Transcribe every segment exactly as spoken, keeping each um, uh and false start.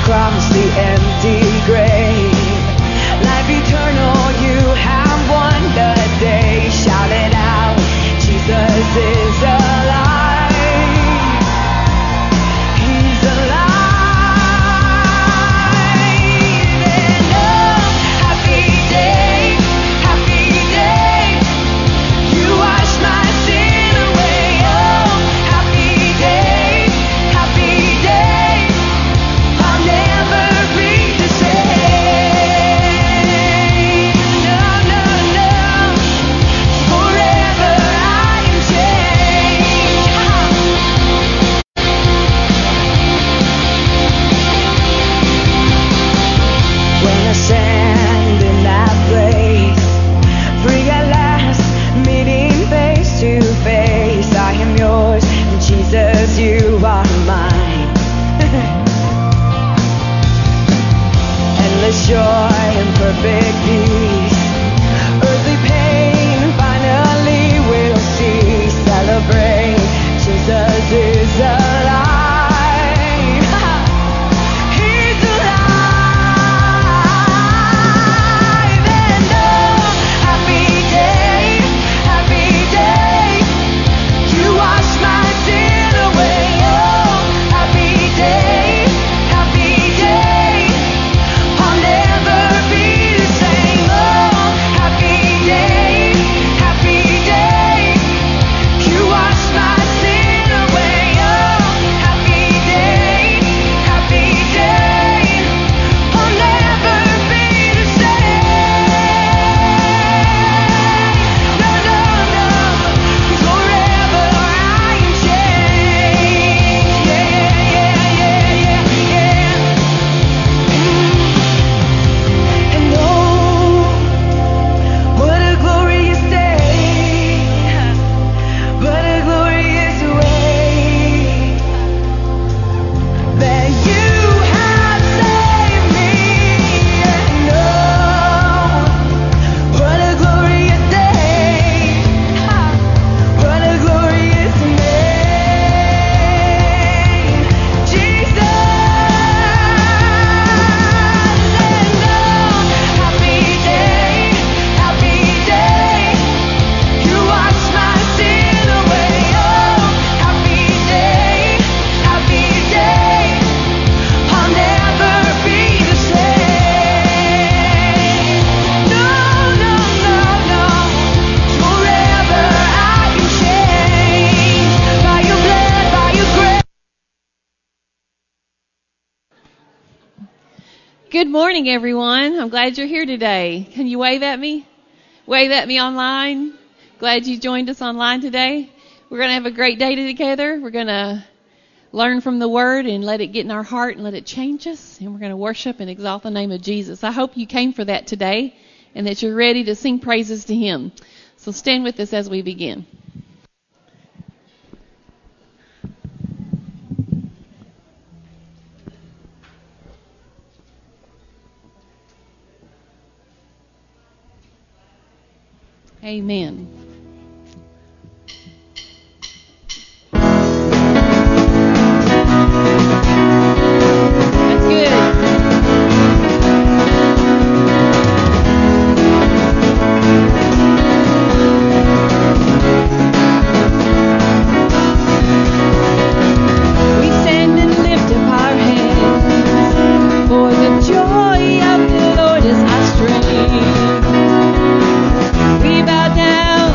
across the empty grave. Life eternal you have won the day. Shout it out, Jesus is alive. He's alive. And oh, happy day, happy day. You wash my sin away. Oh, happy day, happy day. I'll never be the same. No, no, no. Forever I am changed. When I stand in that place, free at last, meeting face to face, I am yours, and Jesus, you are mine. Endless joy and perfect peace, earthly pain finally will cease. Celebrate, Jesus is alive. He's alive. And oh, happy day, happy day. You wash my sin away. Oh, happy day, happy day. I'll never be the same. Oh, happy day, happy day. You wash my sin away. Oh, happy day, happy day. I'll never be the same. No, no, no. Forever I am changed. Yeah, yeah, yeah, yeah, yeah. And oh, what a glorious day. What a glorious way that you have saved me. And oh, what a glorious day. What a glorious name, Jesus. And oh, happy day, happy day. You wash my sin away. Oh, happy day, happy day. I'll never be the same. No, no, no, no. Forever I am changed by your blood, by your grace. Good morning, everyone. I'm glad you're here today. Can you wave at me? Wave at me online. Glad you joined us online today. We're going to have a great day together. We're going to learn from the Word and let it get in our heart and let it change us. And we're going to worship and exalt the name of Jesus. I hope you came for that today and that you're ready to sing praises to Him. So stand with us as we begin. Amen. That's good. We stand and lift up our hands, for the joy of the Lord is our strength. We bow down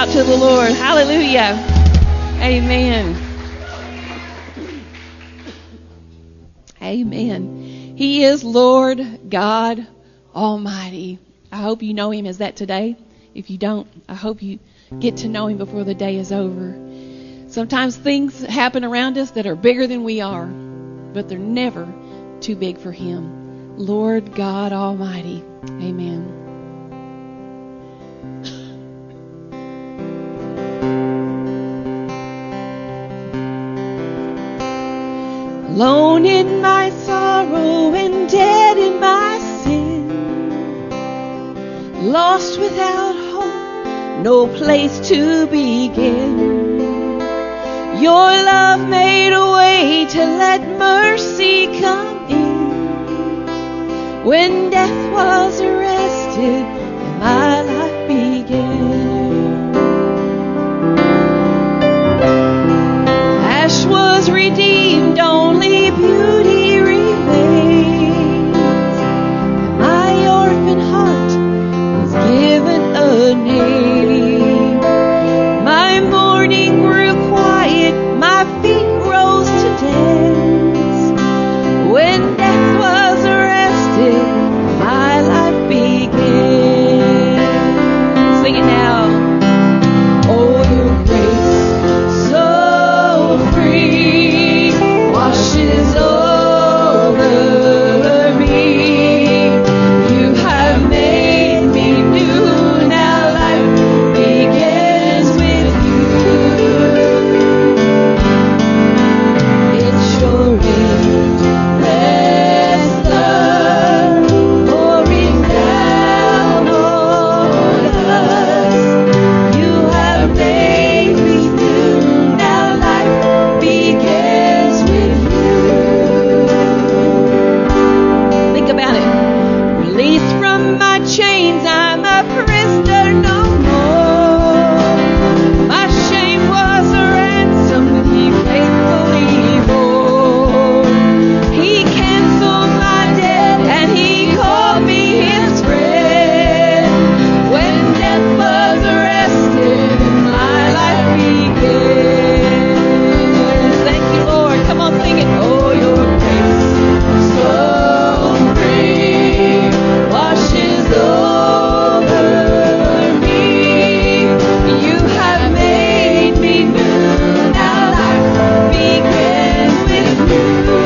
out to the Lord. Hallelujah. Amen. Amen. He is Lord God Almighty. I hope you know him as that today. If you don't, I hope you get to know him before the day is over. Sometimes things happen around us that are bigger than we are, but they're never too big for him. Lord God Almighty. Amen. Alone in my sorrow and dead in my sin, lost without hope, no place to begin. Your love made a way to let mercy come in. When death was arrested and my life began, ash was redeemed, only beauty remains. My orphan heart was given a name. My mourning grew quiet, my feet rose to dance. When death was arrested, my life began. Sing it now. Oh, your grace, so free, washes over me. You have made me new, now life begins with you. It's your endless love pouring down on us. You have made me new, now life begins with you. Think about it. Released from my chains, I'm a prisoner no more. My shame was a ransom he faithfully bore. He canceled my debt and he called me his friend. When death was arrested, my life began. Thank you, Lord. Come on, sing it. Oh, your grace, so free, washes over me. You have made me new, now life begins with you.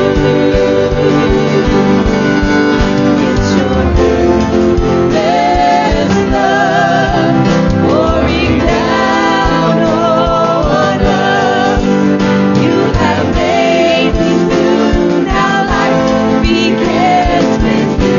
It's your endless love pouring down on us. You have made me new, now life begins with you.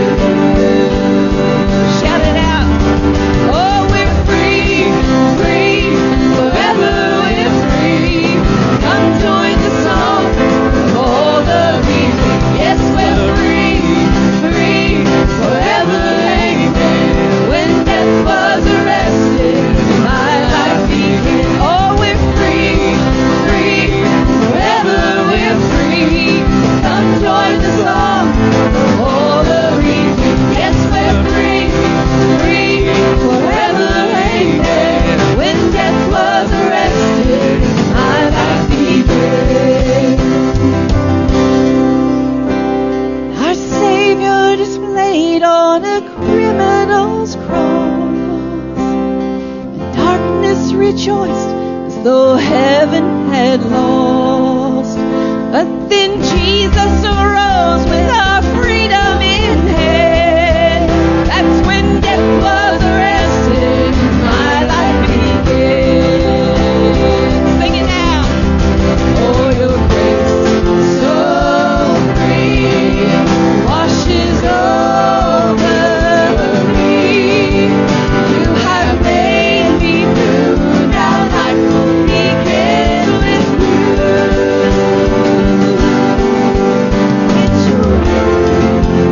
Shout it out. Oh, we're free, free, forever we're free. Come join the song of all the redeemed. Yes, we're free, free, forever, amen. When death was arrested, my life began. Oh, we're free, free, forever we're free. Come join the song of all the redeemed. Yes, we're free, free, forever, amen. When death was arrested, my life began. Our Savior displayed on a criminal's cross, and darkness rejoiced as though heaven had lost. But then Jesus arose with our freedom in hand. That's when death was arrested, my life began. Sing it now. Oh, your grace, so free, washes over me. You have made me new, now life begins with you. It's your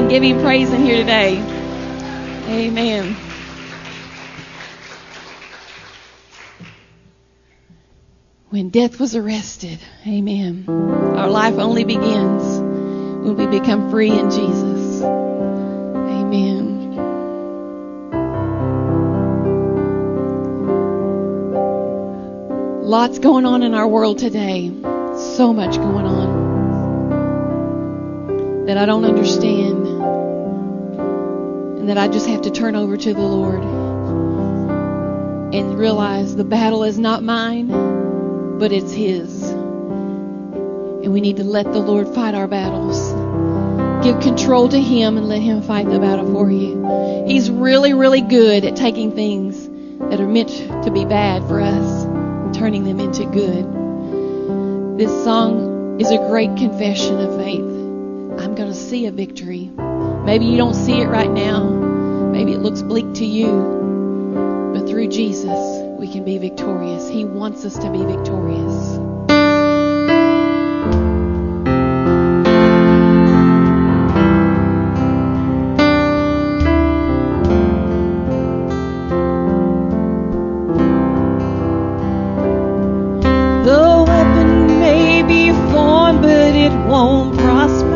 Amen. Give him praise in here today. Amen. When death was arrested, amen. Our life only begins when we become free in Jesus. Amen. Lots going on in our world today. So much going on that I don't understand, and that I just have to turn over to the Lord and realize the battle is not mine, but it's His. And we need to let the Lord fight our battles. Give control to Him and let Him fight the battle for you. He's really, really good at taking things that are meant to be bad for us and turning them into good. This song is a great confession of faith. I'm going to see a victory. Maybe you don't see it right now. Maybe it looks bleak to you. But through Jesus, we can be victorious. He wants us to be victorious. The weapon may be formed, but it won't prosper.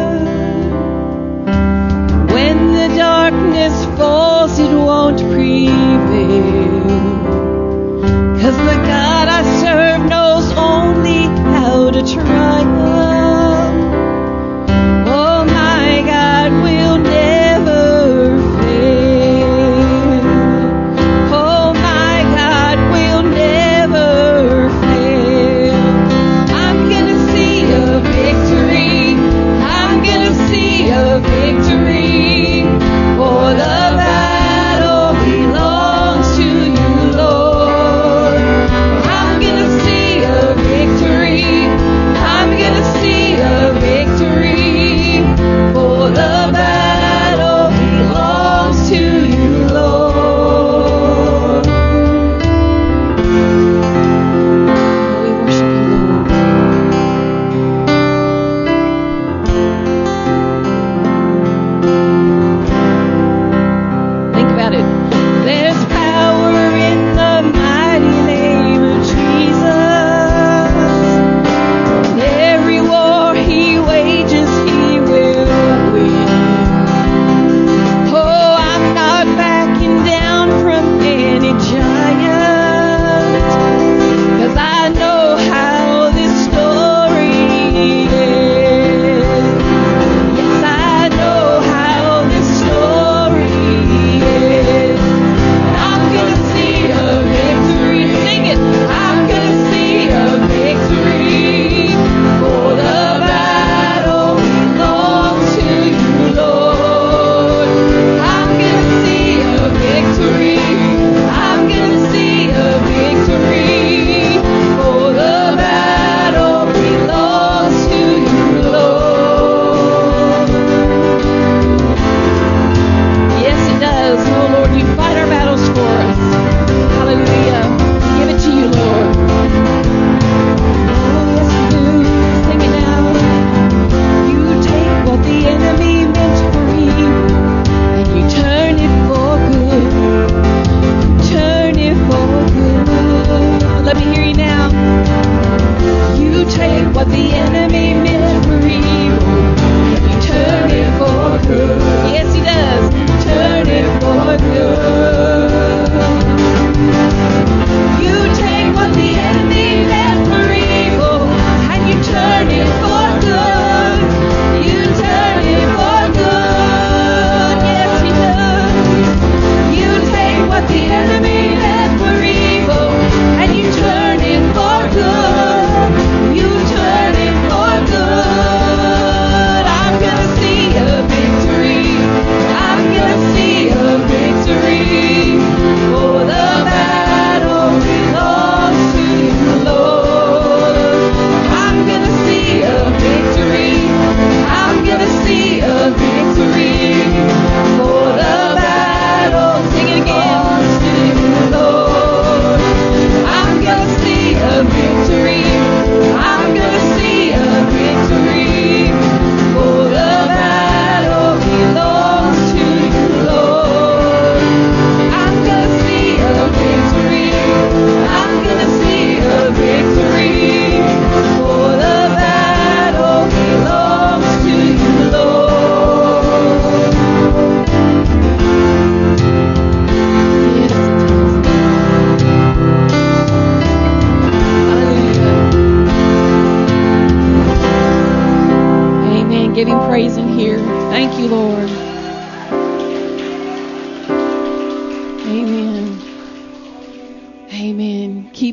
When the darkness falls, it won't prevail. 'Cause the God I serve knows only how to triumph. Oh, my God will never fail. Oh, my God will never fail. I'm gonna see a victory. I'm gonna see a victory. For the battle belongs to you, Lord. I'm gonna see a victory.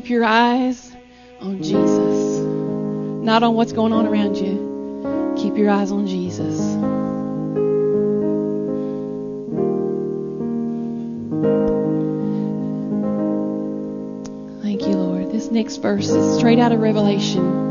keep your eyes on Jesus, not on what's going on around you. Keep your eyes on Jesus. Thank you, Lord. This next verse is straight out of Revelation.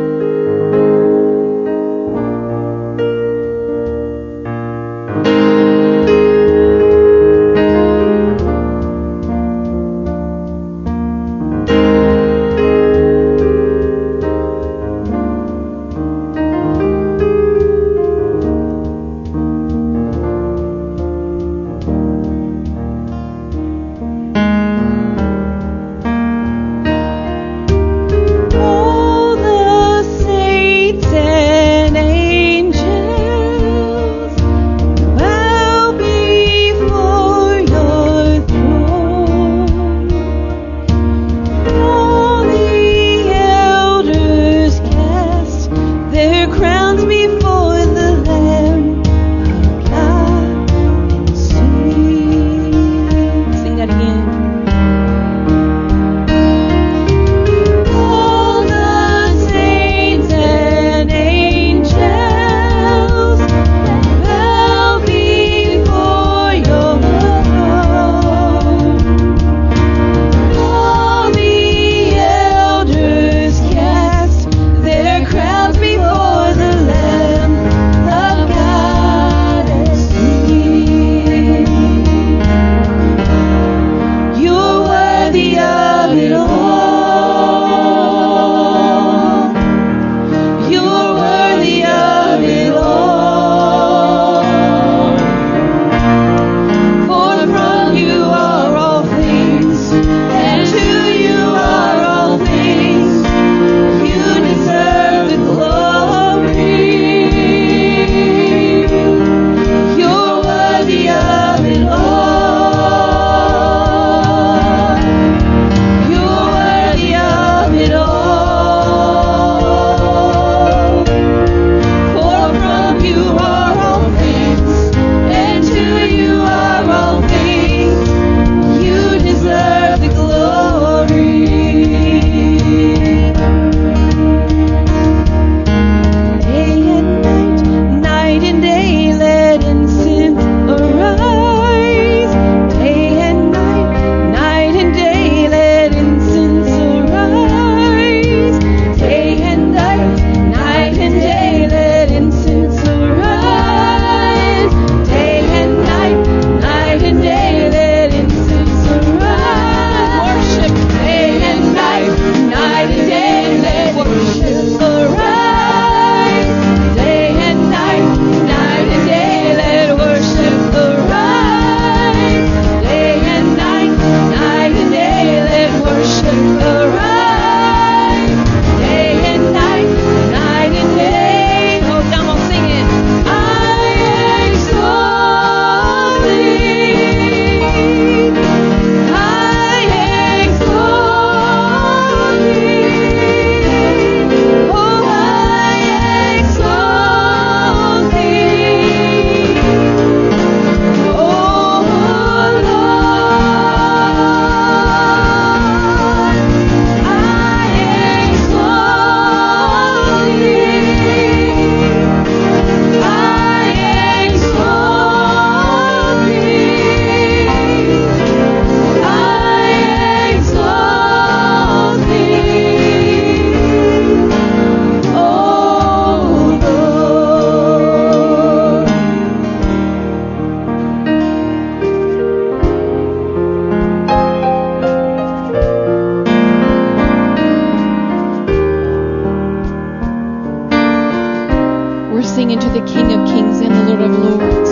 singing to the King of Kings and the Lord of Lords.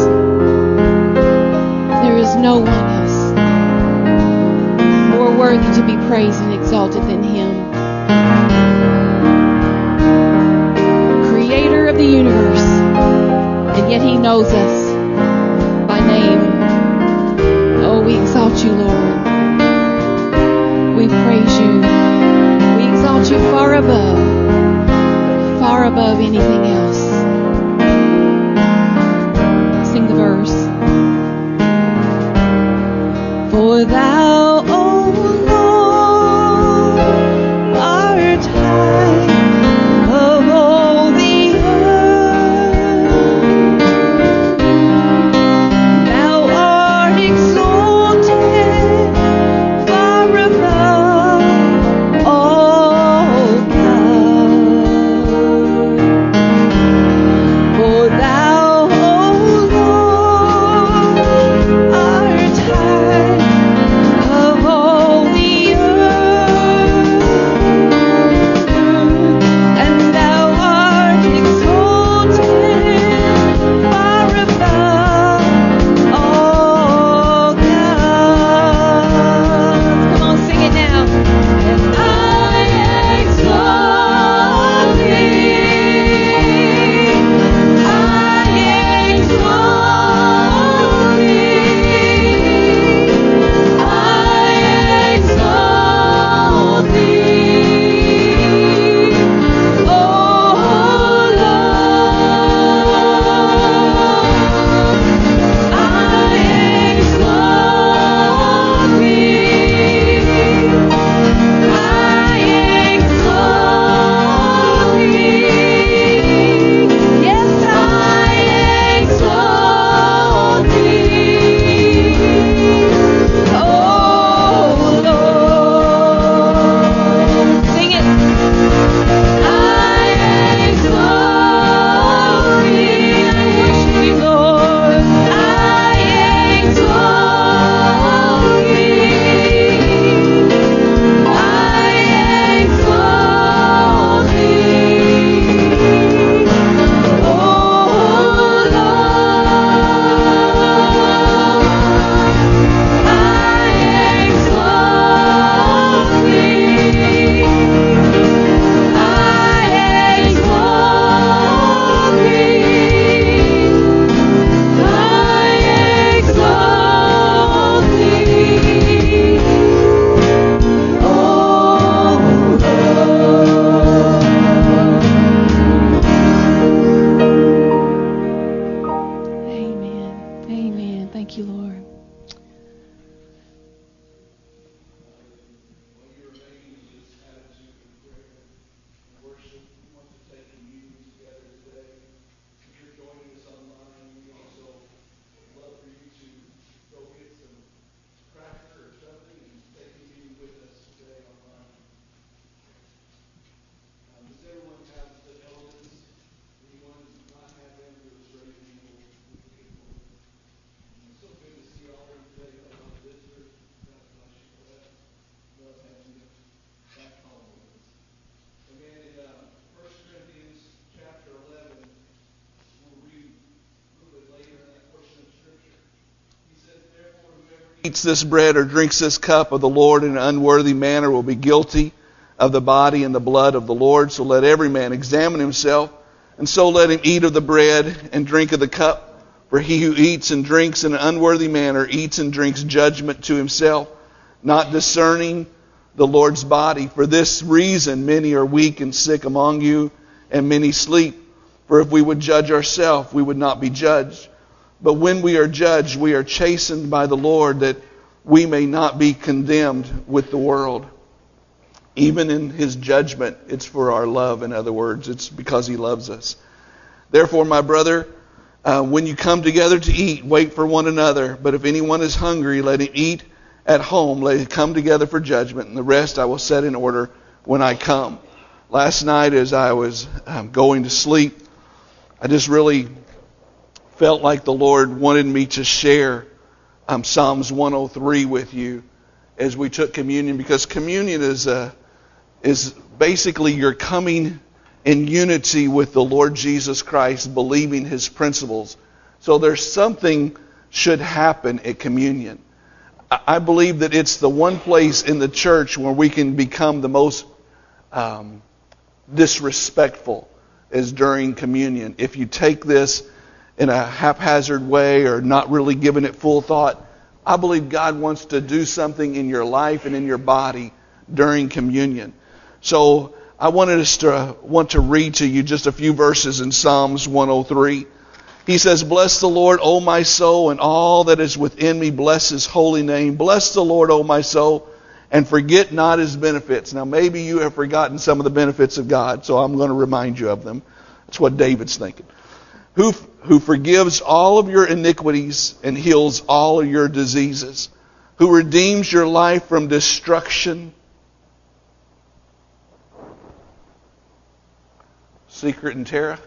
There is no one else more worthy to be praised and exalted than Him. Creator of the universe, and yet He knows us by name. Oh, we exalt you, Lord. We praise you. We exalt you far above, far above anything else. Sing the verse. For thou, O Lord, Thank you, Lord. Eats this bread or drinks this cup of the Lord in an unworthy manner will be guilty of the body and the blood of the Lord. So let every man examine himself, and so let him eat of the bread and drink of the cup. For he who eats and drinks in an unworthy manner eats and drinks judgment to himself, not discerning the Lord's body. For this reason many are weak and sick among you, and many sleep. For if we would judge ourselves, we would not be judged. But when we are judged, we are chastened by the Lord, that we may not be condemned with the world. Even in his judgment, it's for our love. In other words, it's because he loves us. Therefore, my brother, uh, when you come together to eat, wait for one another. But if anyone is hungry, let him eat at home. Let him come together for judgment, and the rest I will set in order when I come. Last night, as I was um, going to sleep, I just really felt like the Lord wanted me to share um, Psalms one oh three with you as we took communion, because communion is a, is basically you're coming in unity with the Lord Jesus Christ, believing his principles. So there's something should happen at communion. I believe that it's the one place in the church where we can become the most um, disrespectful is during communion. If you take this in a haphazard way or not really giving it full thought, I believe God wants to do something in your life and in your body during communion. So I wanted us to want to read to you just a few verses in Psalms one oh three. He says, "Bless the Lord, O my soul, and all that is within me, bless his holy name. Bless the Lord, O my soul, and forget not his benefits." Now maybe you have forgotten some of the benefits of God, so I'm going to remind you of them. That's what David's thinking. Who, who forgives all of your iniquities and heals all of your diseases. Who redeems your life from destruction. Secret and Tara.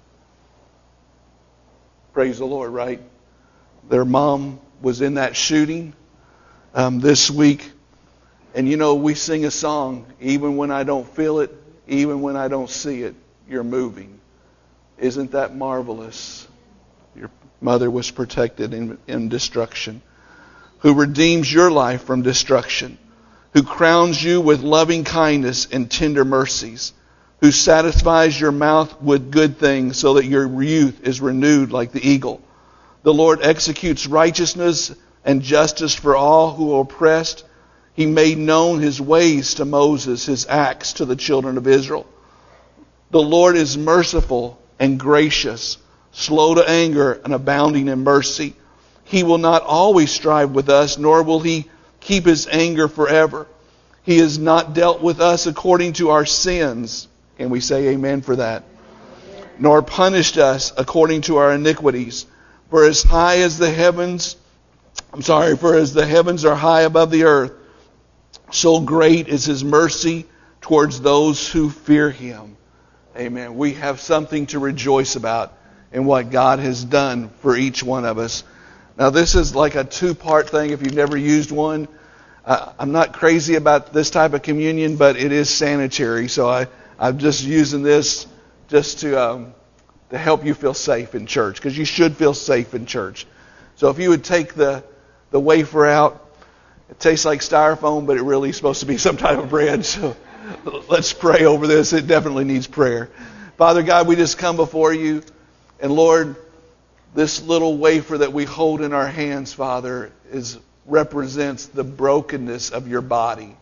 Praise the Lord, right? Their mom was in that shooting um, this week. And you know, we sing a song, even when I don't feel it, even when I don't see it, you're moving. Isn't that marvelous? Your mother was protected in, in destruction. Who redeems your life from destruction. Who crowns you with loving kindness and tender mercies. Who satisfies your mouth with good things so that your youth is renewed like the eagle. The Lord executes righteousness and justice for all who are oppressed. He made known his ways to Moses, his acts to the children of Israel. The Lord is merciful and gracious, slow to anger and abounding in mercy. He will not always strive with us, nor will he keep his anger forever. He has not dealt with us according to our sins. Can we say amen for that? Nor punished us according to our iniquities. For as high as the heavens, I'm sorry, for as the heavens are high above the earth, so great is his mercy towards those who fear him. Amen. We have something to rejoice about in what God has done for each one of us. Now this is like a two-part thing if you've never used one. Uh, I'm not crazy about this type of communion, but it is sanitary. So I, I'm just using this just to um, to help you feel safe in church, because you should feel safe in church. So if you would take the, the wafer out, it tastes like styrofoam, but it really is supposed to be some type of bread. So let's pray over this. It definitely needs prayer. Father God, we just come before you. And Lord, this little wafer that we hold in our hands, Father, is represents the brokenness of your body.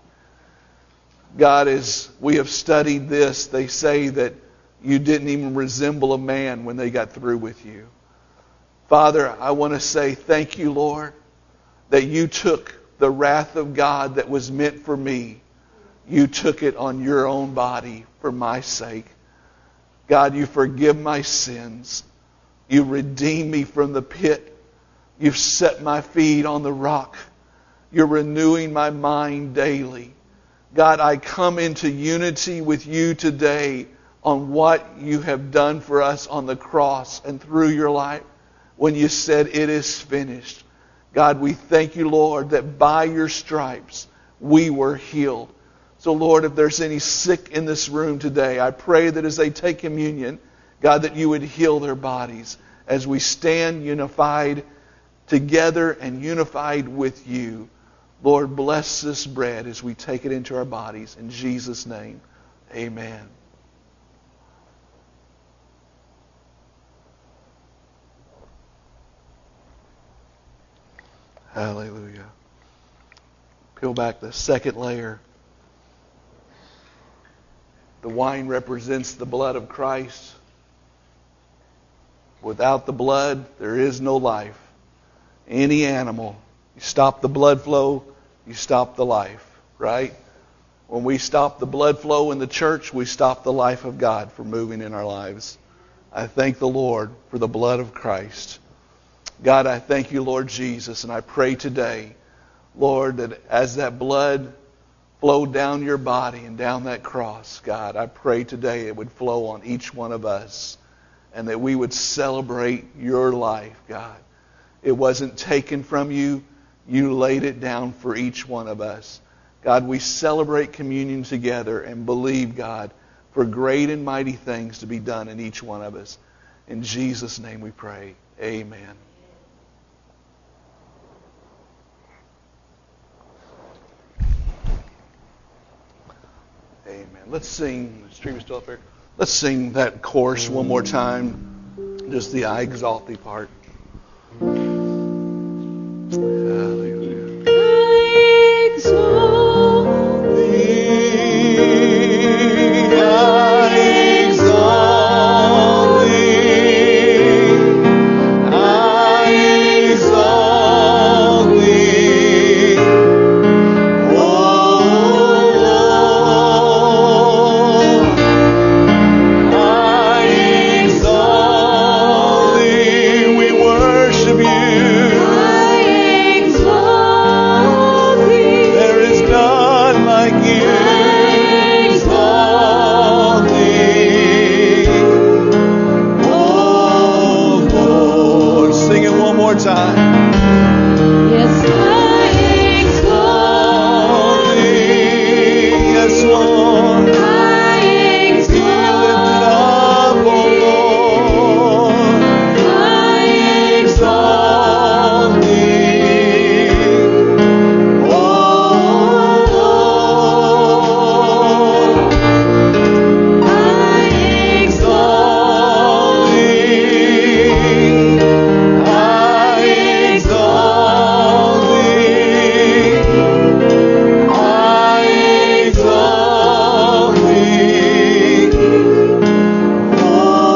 God, as we have studied this, they say that you didn't even resemble a man when they got through with you. Father, I want to say thank you, Lord, that you took the wrath of God that was meant for me. You took it on your own body for my sake. God, you forgive my sins. You redeem me from the pit. You've set my feet on the rock. You're renewing my mind daily. God, I come into unity with you today on what you have done for us on the cross and through your life when you said it is finished. God, we thank you, Lord, that by your stripes we were healed. So, Lord, if there's any sick in this room today, I pray that as they take communion, God, that you would heal their bodies as we stand unified together and unified with you. Lord, bless this bread as we take it into our bodies. In Jesus' name, amen. Hallelujah. Peel back the second layer. The wine represents the blood of Christ. Without the blood, there is no life. Any animal, you stop the blood flow, you stop the life, right? When we stop the blood flow in the church, we stop the life of God from moving in our lives. I thank the Lord for the blood of Christ. God, I thank you, Lord Jesus, and I pray today, Lord, that as that blood flowed down your body and down that cross, God, I pray today it would flow on each one of us and that we would celebrate your life, God. It wasn't taken from you. You laid it down for each one of us. God, we celebrate communion together and believe, God, for great and mighty things to be done in each one of us. In Jesus' name we pray. Amen. Amen. Let's sing. The stream is still up there. Let's sing that chorus one more time. Just the I exalt thee part. Hallelujah. I exalt thee. I exalt thee. I exalt thee. Oh Lord, I exalt thee. We worship you. There is none like you. Exalt thee. Oh Lord, sing it one more time. Yes, I exalt thee. Yes, Lord. I exalt thee. Be lifted up, oh Lord. I exalt thee. Oh Lord, I exalt thee. I exalt thee. I exalt thee. Oh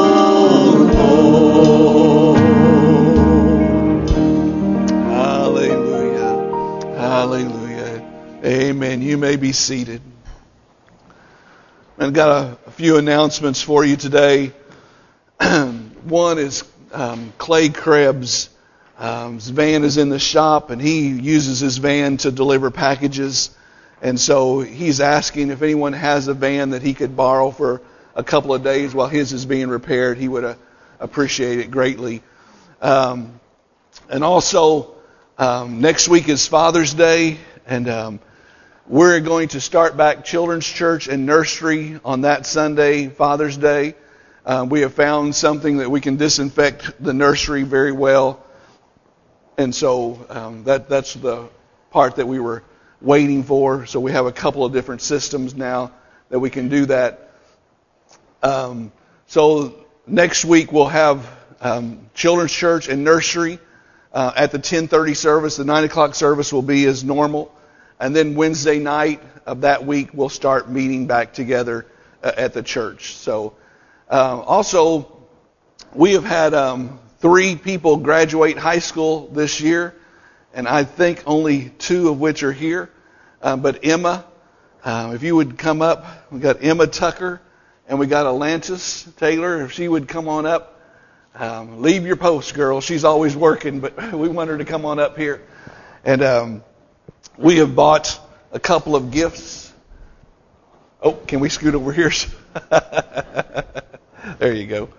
Lord. Hallelujah. Hallelujah. Amen. You may be seated. I've got a, a few announcements for you today. One is um, Clay Krebs. Um, his van is in the shop, and he uses his van to deliver packages. And so he's asking if anyone has a van that he could borrow for a couple of days while his is being repaired. He would uh, appreciate it greatly. Um, and also, um, next week is Father's Day, and um, we're going to start back children's church and nursery on that Sunday, Father's Day. Uh, we have found something that we can disinfect the nursery very well. And so um, that that's the part that we were waiting for. So we have a couple of different systems now that we can do that. Um, so next week we'll have um, children's church and nursery uh, at the ten thirty service. The nine o'clock service will be as normal. And then Wednesday night of that week we'll start meeting back together uh, at the church. So uh, also we have had um, three people graduate high school this year, and I think only two of which are here. Uh, but Emma, um, if you would come up, we got Emma Tucker, and we got Atlantis Taylor. If she would come on up, um, leave your post, girl. She's always working, but we want her to come on up here. And um, we have bought a couple of gifts. Oh, can we scoot over here? There you go.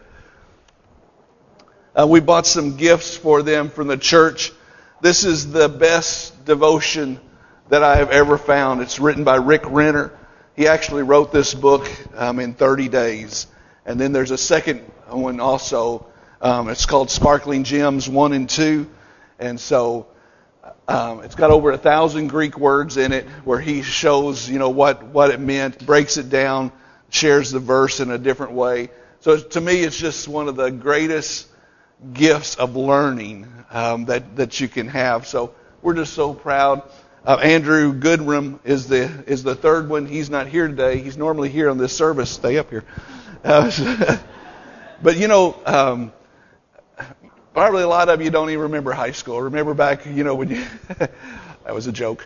Uh, we bought some gifts for them from the church. This is the best devotion that I have ever found. It's written by Rick Renner. He actually wrote this book um, in thirty days. And then there's a second one also. Um, it's called Sparkling Gems one and two. And so um, it's got over a thousand Greek words in it where he shows, you know, what, what it meant, breaks it down, shares the verse in a different way. So to me, it's just one of the greatest gifts of learning um, that, that you can have. So we're just so proud. Uh, Andrew Goodrum is the is the third one. He's not here today. He's normally here on this service. Stay up here. Uh, but you know, um, probably a lot of you don't even remember high school. Remember back, you know, when you that was a joke.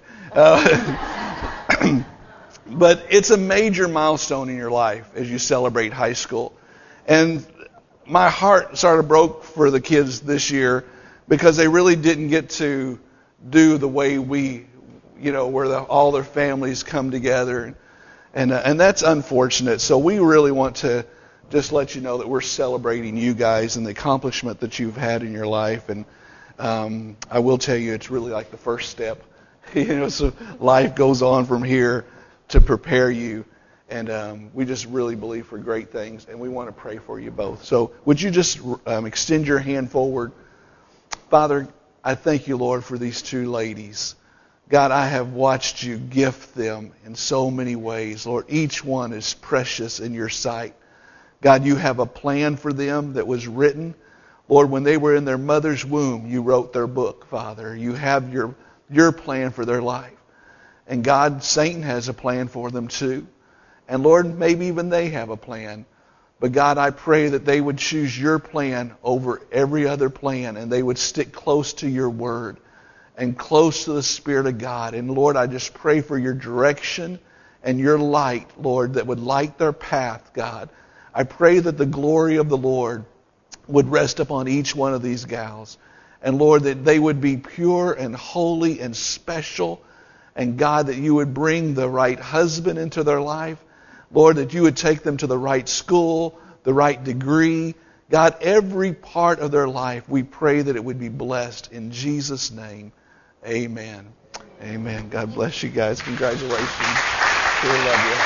Uh, but it's a major milestone in your life as you celebrate high school. And my heart sort of broke for the kids this year because they really didn't get to do the way we, you know, where the, all their families come together. And uh, and that's unfortunate. So we really want to just let you know that we're celebrating you guys and the accomplishment that you've had in your life. And um, I will tell you, it's really like the first step. You know, so life goes on from here to prepare you. And um, we just really believe for great things, and we want to pray for you both. So would you just um, extend your hand forward? Father, I thank you, Lord, for these two ladies. God, I have watched you gift them in so many ways. Lord, each one is precious in your sight. God, you have a plan for them that was written. Lord, when they were in their mother's womb, you wrote their book, Father. You have your, your plan for their life. And God, Satan has a plan for them too. And Lord, maybe even they have a plan. But God, I pray that they would choose your plan over every other plan, and they would stick close to your word and close to the Spirit of God. And Lord, I just pray for your direction and your light, Lord, that would light their path, God. I pray that the glory of the Lord would rest upon each one of these gals. And Lord, that they would be pure and holy and special. And God, that you would bring the right husband into their life. Lord, that you would take them to the right school, the right degree. God, every part of their life, we pray that it would be blessed. In Jesus' name, amen. Amen. God bless you guys. Congratulations. We love you.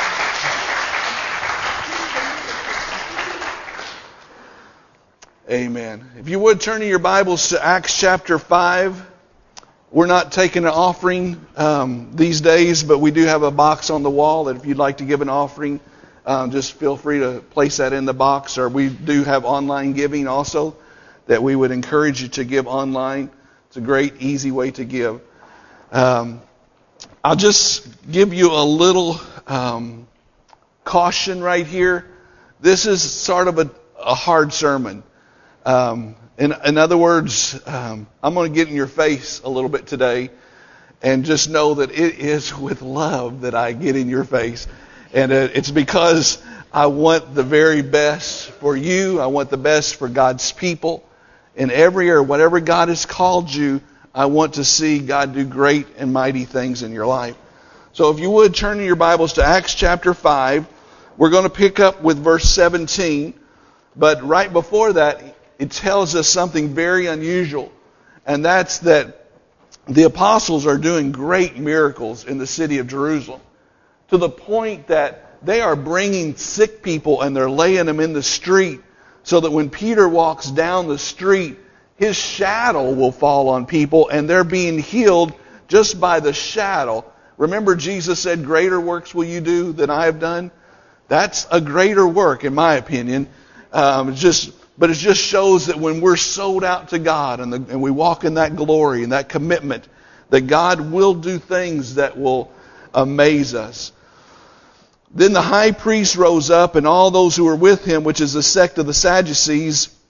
Amen. If you would turn in your Bibles to Acts chapter five. We're not taking an offering um, these days, but we do have a box on the wall that if you'd like to give an offering, um, just feel free to place that in the box. Or we do have online giving also that we would encourage you to give online. It's a great, easy way to give. Um, I'll just give you a little um, caution right here. This is sort of a, a hard sermon. Um, In, in other words, um, I'm going to get in your face a little bit today and just know that it is with love that I get in your face. And uh, it's because I want the very best for you. I want the best for God's people. In every area, whatever God has called you, I want to see God do great and mighty things in your life. So if you would turn in your Bibles to Acts chapter five, we're going to pick up with verse seventeen. But right before that, it tells us something very unusual, and that's that the apostles are doing great miracles in the city of Jerusalem to the point that they are bringing sick people and they're laying them in the street so that when Peter walks down the street, his shadow will fall on people and they're being healed just by the shadow. Remember, Jesus said, "Greater works will you do than I have done." That's a greater work, in my opinion. Um, it's just... But it just shows that when we're sold out to God and, the, and we walk in that glory and that commitment, that God will do things that will amaze us. Then the high priest rose up and all those who were with him, which is the sect of the Sadducees,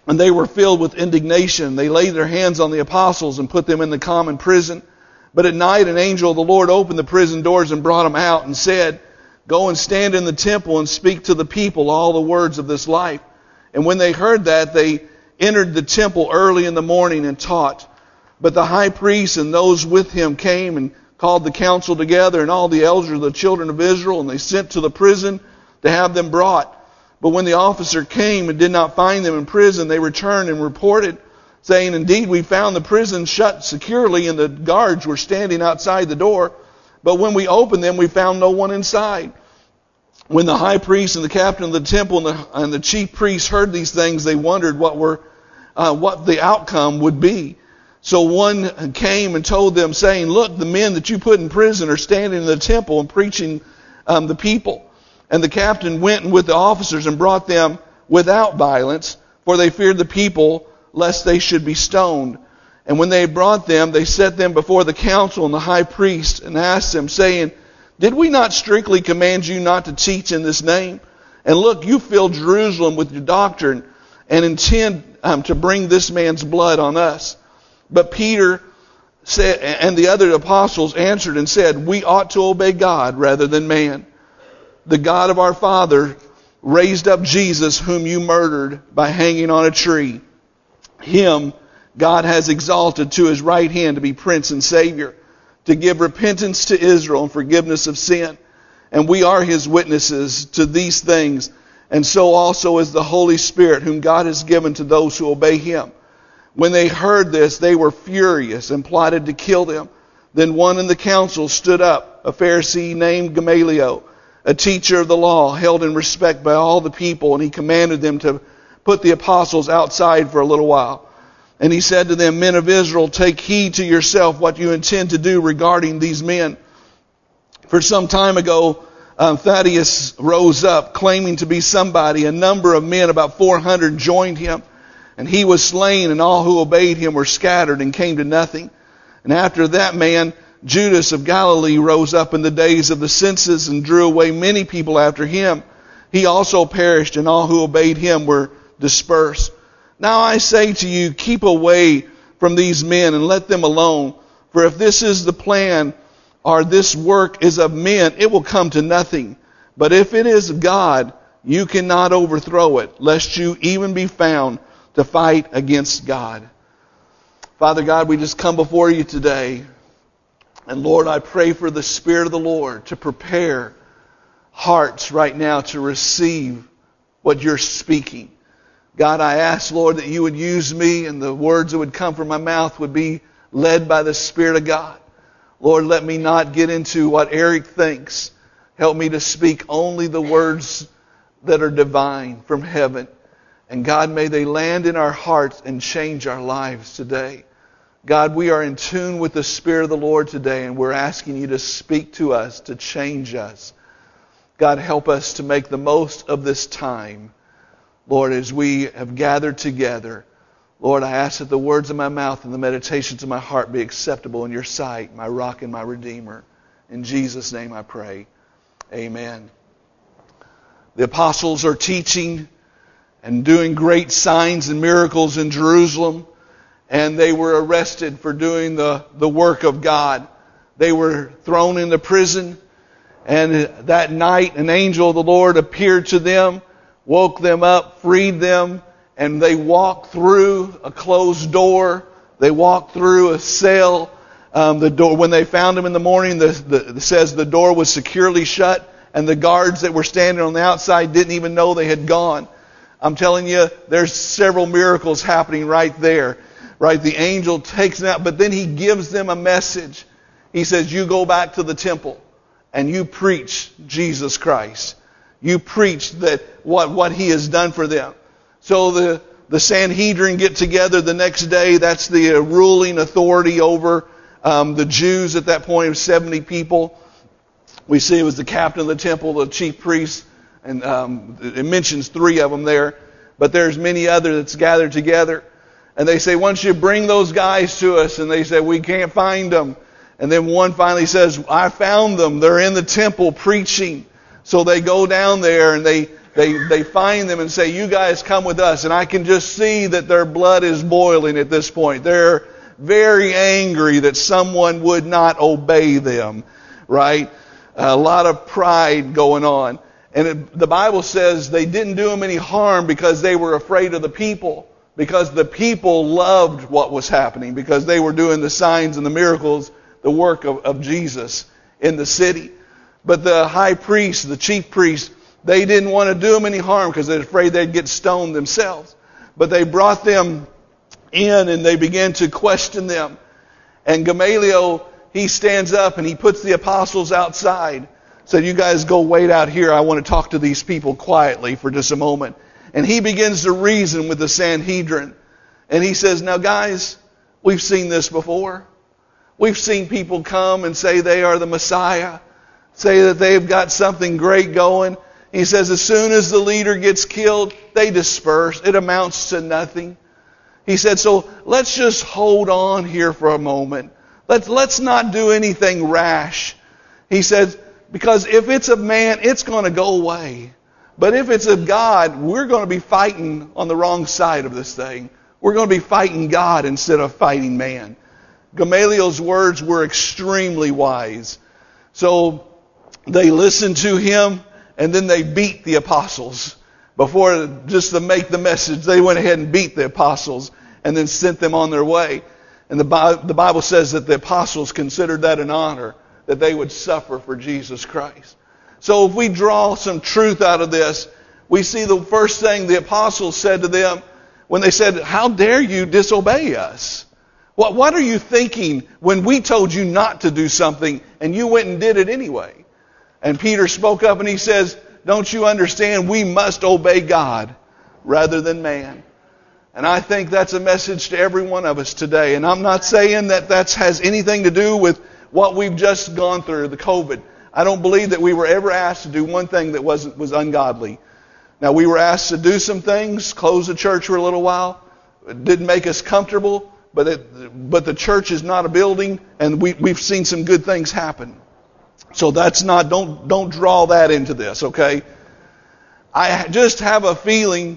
And they were filled with indignation. They laid their hands on the apostles and put them in the common prison. But at night an angel of the Lord opened the prison doors and brought them out and said, "Go and stand in the temple and speak to the people all the words of this life." And when they heard that, they entered the temple early in the morning and taught. But the high priest and those with him came and called the council together and all the elders of the children of Israel, and they sent to the prison to have them brought. But when the officer came and did not find them in prison, they returned and reported, saying, "Indeed, we found the prison shut securely, and the guards were standing outside the door. But when we opened them, we found no one inside." When the high priest and the captain of the temple and the, and the chief priests heard these things, they wondered what were uh, what the outcome would be. So one came and told them, saying, "Look, the men that you put in prison are standing in the temple and preaching um, the people." And the captain went with the officers and brought them without violence, for they feared the people, lest they should be stoned. And when they had brought them, they set them before the council and the high priest, and asked them, saying, "Did we not strictly command you not to teach in this name? And look, you fill Jerusalem with your doctrine, and intend um, to bring this man's blood on us." But Peter said, and the other apostles answered and said, "We ought to obey God rather than man. The God of our father raised up Jesus, whom you murdered by hanging on a tree. Him God has exalted to his right hand to be Prince and Savior, to give repentance to Israel and forgiveness of sin. And we are his witnesses to these things, and so also is the Holy Spirit, whom God has given to those who obey him." When they heard this, they were furious and plotted to kill them. Then one in the council stood up, a Pharisee named Gamaliel, a teacher of the law, held in respect by all the people, and he commanded them to put the apostles outside for a little while. And he said to them, "Men of Israel, take heed to yourself what you intend to do regarding these men. For some time ago, um, Thaddeus rose up, claiming to be somebody. A number of men, about four hundred, joined him. And he was slain, and all who obeyed him were scattered and came to nothing. And after that man, Judas of Galilee, rose up in the days of the census and drew away many people after him. He also perished, and all who obeyed him were dispersed. Now I say to you, keep away from these men and let them alone. For if this is the plan, or this work is of men, it will come to nothing. But if it is God, you cannot overthrow it, lest you even be found to fight against God." Father God, we just come before you today. And Lord, I pray for the Spirit of the Lord to prepare hearts right now to receive what you're speaking. God, I ask, Lord, that you would use me, and the words that would come from my mouth would be led by the Spirit of God. Lord, let me not get into what Eric thinks. Help me to speak only the words that are divine from heaven. And God, may they land in our hearts and change our lives today. God, we are in tune with the Spirit of the Lord today, and we're asking you to speak to us, to change us. God, help us to make the most of this time. Lord, as we have gathered together, Lord, I ask that the words of my mouth and the meditations of my heart be acceptable in your sight, my rock and my redeemer. In Jesus' name I pray. Amen. The apostles are teaching and doing great signs and miracles in Jerusalem. And they were arrested for doing the, the work of God. They were thrown into prison. And that night an angel of the Lord appeared to them, woke them up, freed them. And they walked through a closed door. They walked through a cell. Um, the door, when they found him in the morning, the, the, it says the door was securely shut. And the guards that were standing on the outside didn't even know they had gone. I'm telling you, there's several miracles happening right there. Right, the angel takes them out, but then he gives them a message. He says, you go back to the temple and you preach Jesus Christ. You preach that what, what he has done for them. So the, the Sanhedrin get together the next day. That's the uh, ruling authority over um, the Jews at that point. It was seventy people. We see it was the captain of the temple, the chief priest, and um, it mentions three of them there. But there's many others that's gathered together. And they say, once you bring those guys to us, and they say, we can't find them. And then one finally says, I found them. They're in the temple preaching. So they go down there and they they, they find them and say, you guys come with us. And I can just see that their blood is boiling at this point. They're very angry that someone would not obey them, right? A lot of pride going on. And it, the Bible says they didn't do them any harm because they were afraid of the people. Because the people loved what was happening. Because they were doing the signs and the miracles, the work of, of Jesus in the city. But the high priest, the chief priest, they didn't want to do them any harm because they were afraid they'd get stoned themselves. But they brought them in and they began to question them. And Gamaliel, he stands up and he puts the apostles outside. Said, you guys go wait out here. I want to talk to these people quietly for just a moment. And he begins to reason with the Sanhedrin. And he says, now guys, we've seen this before. We've seen people come and say they are the Messiah. Say that they've got something great going. He says as soon as the leader gets killed, they disperse. It amounts to nothing. He said, so let's just hold on here for a moment. Let's, let's not do anything rash. He says, because if it's of man, it's going to go away. But if it's of God, we're going to be fighting on the wrong side of this thing. We're going to be fighting God instead of fighting man. Gamaliel's words were extremely wise. So they listened to him and then they beat the apostles. Before, just to make the message, they went ahead and beat the apostles and then sent them on their way. And the Bible says that the apostles considered that an honor, that they would suffer for Jesus Christ. So if we draw some truth out of this, we see the first thing the apostles said to them when they said, how dare you disobey us? What, what are you thinking when we told you not to do something and you went and did it anyway? And Peter spoke up and he says, don't you understand we must obey God rather than man? And I think that's a message to every one of us today. And I'm not saying that that has anything to do with what we've just gone through, the COVID. I don't believe that we were ever asked to do one thing that wasn't was ungodly. Now, we were asked to do some things, close the church for a little while. It didn't make us comfortable, but it, but the church is not a building, and we, we've seen some good things happen. So that's not, don't, don't draw that into this, okay? I just have a feeling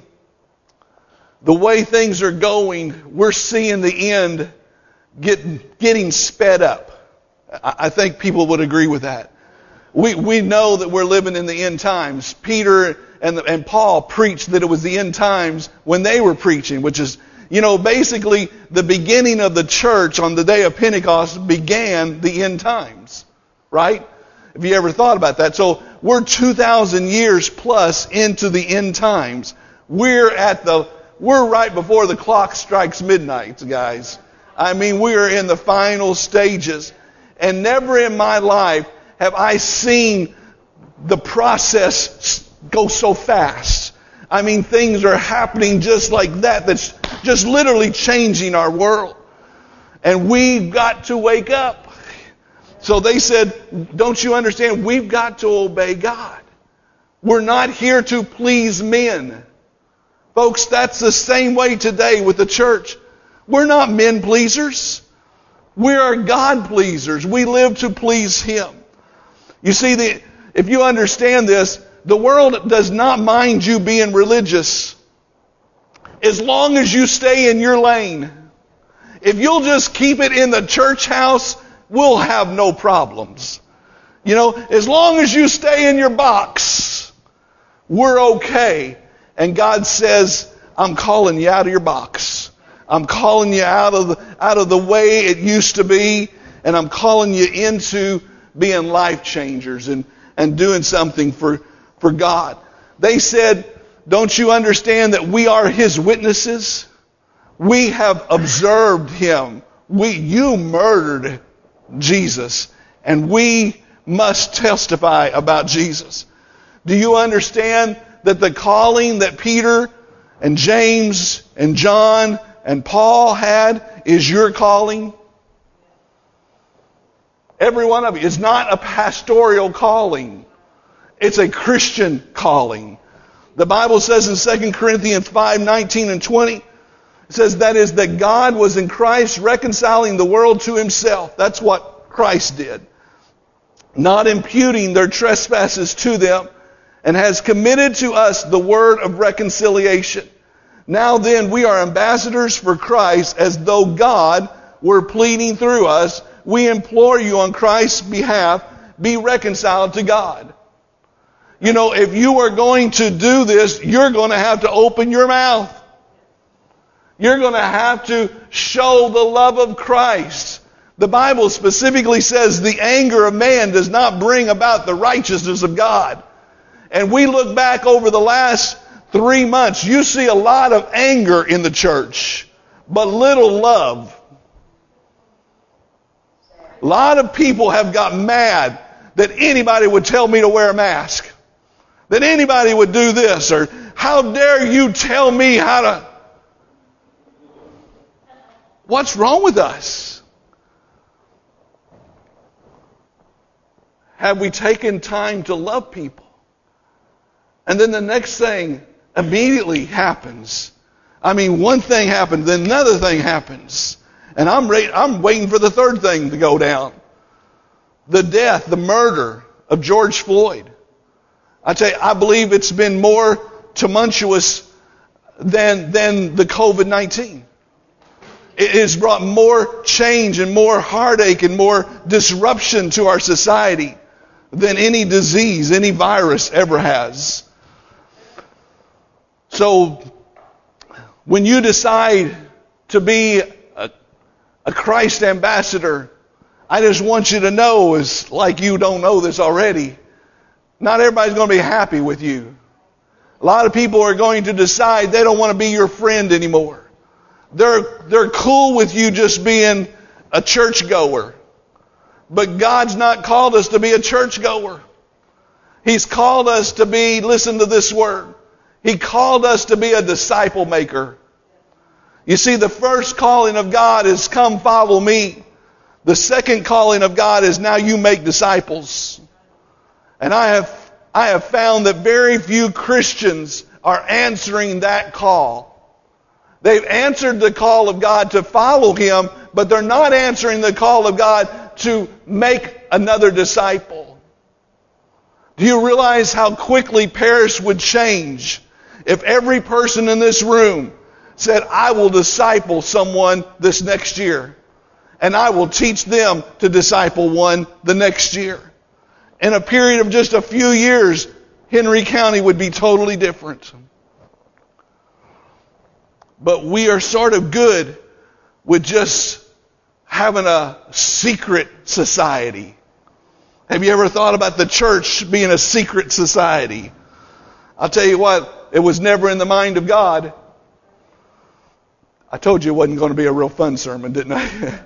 the way things are going, we're seeing the end get, getting sped up. I think people would agree with that. We we know that we're living in the end times. Peter and, the, and Paul preached that it was the end times when they were preaching, which is, you know, basically the beginning of the church on the day of Pentecost began the end times, right? Have you ever thought about that? So we're two thousand years plus into the end times. We're at the, we're right before the clock strikes midnight, guys. I mean, we are in the final stages. And never in my life have I seen the process go so fast. I mean, things are happening just like that. That's just literally changing our world. And we've got to wake up. So they said, don't you understand? We've got to obey God. We're not here to please men. Folks, that's the same way today with the church. We're not men pleasers. We are God pleasers. We live to please Him. You see, the, if you understand this, the world does not mind you being religious as long as you stay in your lane. If you'll just keep it in the church house, we'll have no problems. You know, as long as you stay in your box, we're okay. And God says, I'm calling you out of your box. I'm calling you out of the, out of the way it used to be, and I'm calling you into being life changers and, and doing something for, for God. They said, don't you understand that we are His witnesses? We have observed Him. We, you murdered Jesus, and we must testify about Jesus. Do you understand that the calling that Peter and James and John and Paul had is your calling? Every one of you. It's not a pastoral calling. It's a Christian calling. The Bible says in Second Corinthians five, nineteen and twenty, it says that is that God was in Christ reconciling the world to Himself. That's what Christ did. Not imputing their trespasses to them, and has committed to us the word of reconciliation. Now then, we are ambassadors for Christ, as though God were pleading through us. We implore you on Christ's behalf, be reconciled to God. You know, if you are going to do this, you're going to have to open your mouth. You're going to have to show the love of Christ. The Bible specifically says the anger of man does not bring about the righteousness of God. And we look back over the last three months, you see a lot of anger in the church, but little love. A lot of people have got mad that anybody would tell me to wear a mask. That anybody would do this, or how dare you tell me how to... What's wrong with us? Have we taken time to love people? And then the next thing immediately happens. I mean, one thing happens, then another thing happens. And I'm ready, I'm waiting for the third thing to go down. The death, the murder of George Floyd. I tell you, I believe it's been more tumultuous than, than the covid nineteen. It has brought more change and more heartache and more disruption to our society than any disease, any virus ever has. So, when you decide to be a, a Christ ambassador, I just want you to know, is like you don't know this already, not everybody's going to be happy with you. A lot of people are going to decide they don't want to be your friend anymore. They're, they're cool with you just being a churchgoer. But God's not called us to be a churchgoer. He's called us to be, listen to this word, He called us to be a disciple maker. You see, the first calling of God is come follow me. The second calling of God is now you make disciples. And I have, I have found that very few Christians are answering that call. They've answered the call of God to follow Him, but they're not answering the call of God to make another disciple. Do you realize how quickly Paris would change if every person in this room said, I will disciple someone this next year, and I will teach them to disciple one the next year? In a period of just a few years, Henry County would be totally different. But we are sort of good with just having a secret society. Have you ever thought about the church being a secret society? I'll tell you what, it was never in the mind of God. I told you it wasn't going to be a real fun sermon, didn't I?